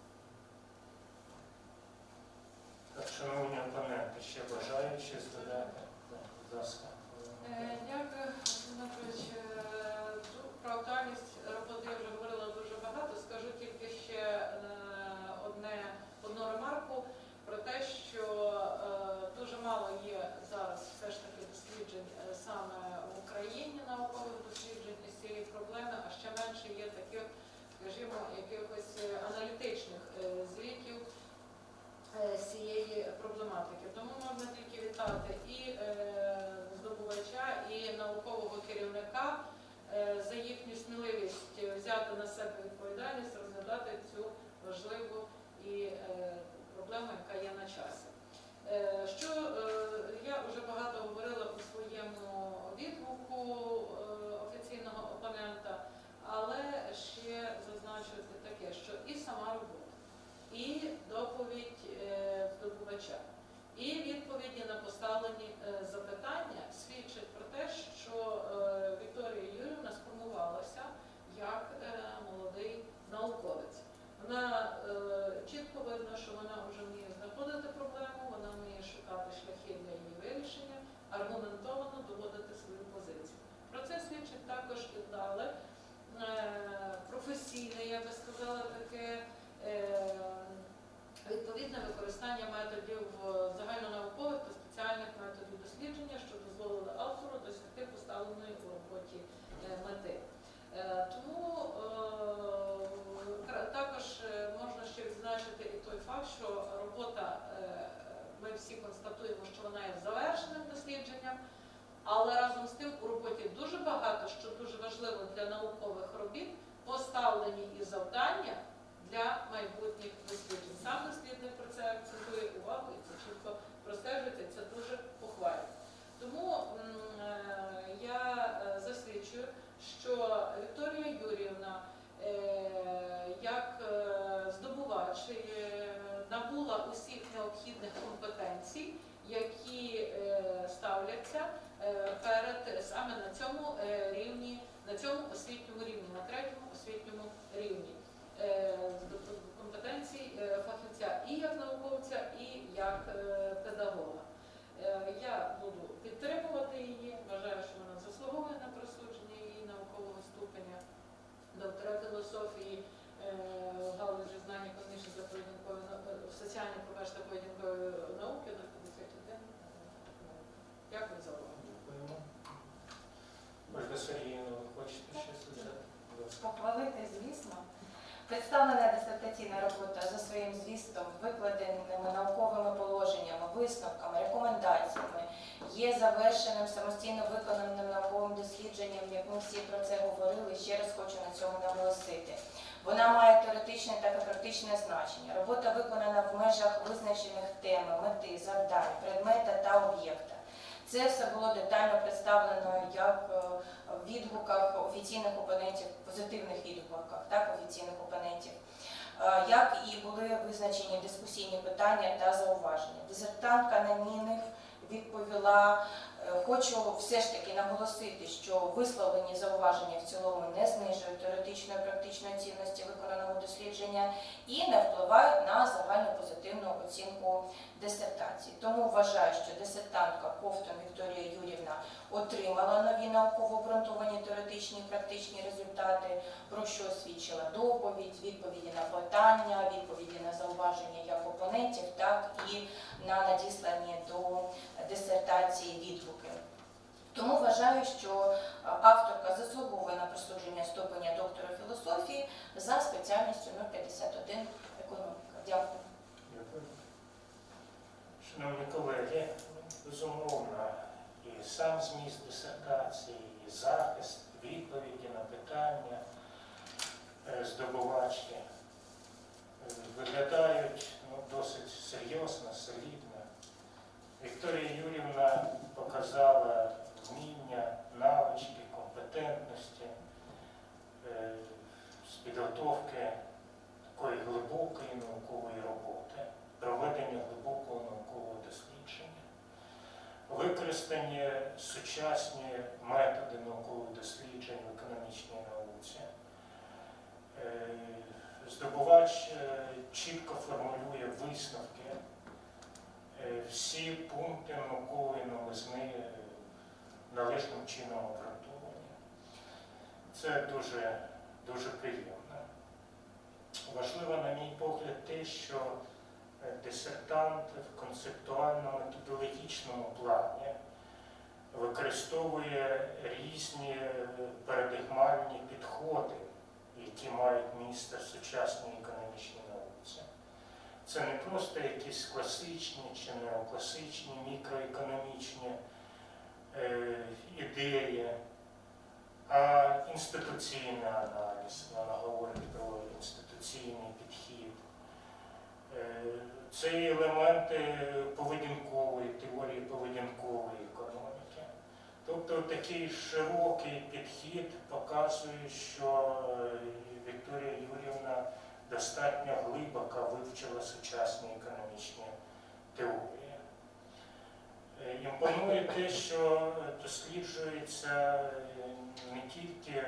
Так, шановні опоненти, ще бажають щось додати? Так, будь ласка. Е, Дякую, Анатолійович. Про актуальність роботи я вже говорила дуже багато. Скажу тільки ще е, одне, одну ремарку про те, що е, дуже мало є зараз все ж таки досліджень е, саме в Україні, наукових досліджень із цієї проблеми, а ще менше є таких, скажімо, якихось аналітичних е, звітів е, з цієї проблематики. Тому можна тільки вітати і е, здобувача, і наукового керівника е, за їхню сміливість взяти на себе відповідальність, розглядати цю важливу і е, проблему, яка є на часі. Е, що е, я вже багато говорила у своєму відгуку е, офіційного опонента, але ще зазначити таке, що і сама робота, і доповідь е, здобувача, і відповіді на поставлені е, запитання свідчать про те, що е, Вікторія Юріївна сформувалася як е, молодий науковець. Вона е, чітко видно, що вона вже вміє знаходити проблему, вона вміє шукати шляхи для її вирішення, аргументовано доводити свою позицію. Про це свідчить також і вдале, е, професійне, я би сказала, таке е, відповідне використання методів загальнонаукових та спеціальних методів дослідження, що дозволило автору досягти поставленої у роботі мети. Тому також можна ще відзначити і той факт, що робота, ми всі констатуємо, що вона є завершеним дослідженням, але разом з тим у роботі дуже багато, що дуже важливо для наукових робіт, поставлені і завдання для майбутніх досліджень. Сам дослідник про це акцентує увагу і це чітко простежується, це дуже похвалює. Тому я засвідчую, що Вікторія Юріївна як здобувач набула усіх необхідних компетенцій, які ставляться перед саме на цьому рівні, на цьому освітньому рівні, на третьому освітньому рівні. Компетенцій фахівця і як науковця, і як педагога. Я буду підтримувати її, вважаю, що вона заслуговує на присудження її наукового ступеня доктора філософії в галузі знань економічної та поведінкової, соціально-промежної та поведінкової науки до п'ятдесят один. Дякую за увагу. Дякуємо. Ольга Сергіївна, ви хочете щось сказати? Похвалити, звісно. Представлена дисертаційна робота за своїм змістом, викладеними науковими положеннями, висновками, рекомендаціями, є завершеним самостійно виконаним науковим дослідженням, як ми всі про це говорили, ще раз хочу на цьому наголосити. Вона має теоретичне та практичне значення. Робота виконана в межах визначених тем, мети, завдань, предмета та об'єкта. Це все було детально представлено як в відгуках офіційних опонентів, позитивних відгуках, так, офіційних опонентів, як і були визначені дискусійні питання та зауваження. Дисертантка на них відповіла. Хочу все ж таки наголосити, що висловлені зауваження в цілому не знижують теоретичної і практичної цінності виконаного дослідження і не впливають на загальну позитивну оцінку дисертації. Тому вважаю, що дисертантка Ковтун Вікторія Юрівна отримала нові науково обґрунтовані теоретичні і практичні результати, про що свідчила доповідь, відповіді на питання, відповіді на зауваження як опонентів, так і на надіслані до дисертації відгуки. Тому вважаю, що авторка заслуговує на присудження ступеня доктора філософії за спеціальністю номер п'ятдесят один економіка. Дякую. Дякую. Шановні колеги, безумовно, і сам зміст дисертації, і захист, відповіді на питання здобувачки виглядають ну, досить серйозно, солідно. Вікторія Юрівна показала вміння, навички, компетентності з підготовки такої глибокої наукової роботи, проведення глибокого наукового дослідження, використані сучасні методи наукових досліджень в економічній науці. Здобувач чітко формулює висновки, всі пункти наукової новизни належним чином обґрунтовані. Це дуже, дуже приємно. Важливо, на мій погляд, те, що дисертант в концептуально-методологічному плані використовує різні парадигмальні підходи, які мають місце в сучасній економічній науці. Це не просто якісь класичні чи неокласичні мікроекономічні е, ідеї, а інституційний аналіз. Вона говорить про інституційний підхід. Е, це елементи поведінкової, теорії поведінкової економіки. Тобто такий широкий підхід показує, що Вікторія Юрівна достатньо глибоко вивчила сучасні економічні теорії. Імпонує те, що досліджується не тільки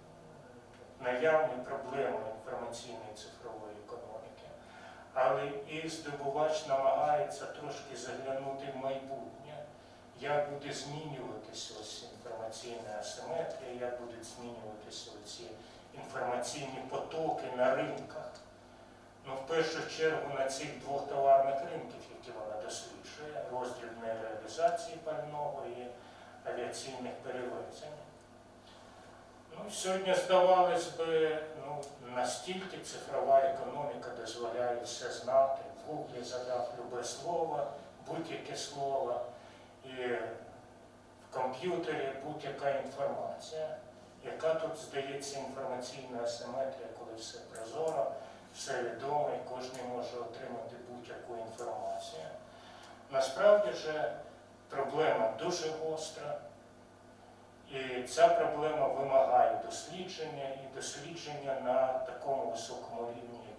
наявні проблеми інформаційної цифрової економіки, але і здобувач намагається трошки заглянути в майбутнє, як буде змінюватися ось інформаційна асиметрія, як будуть змінюватися ці інформаційні потоки на ринках. Ну, в першу чергу на цих двох товарних ринків, які вона досліджує, роздрібної реалізації пального і авіаційних перевезень. Ну, сьогодні, здавалось би, ну, настільки цифрова економіка дозволяє все знати. В Гуглі задав любе слово, будь-яке слово, і в комп'ютері будь-яка інформація. Яка тут, здається, інформаційна асиметрія, коли все прозоро, все відомо, і кожен може отримати будь-яку інформацію. Насправді ж проблема дуже гостра, і ця проблема вимагає дослідження, і дослідження на такому високому рівні,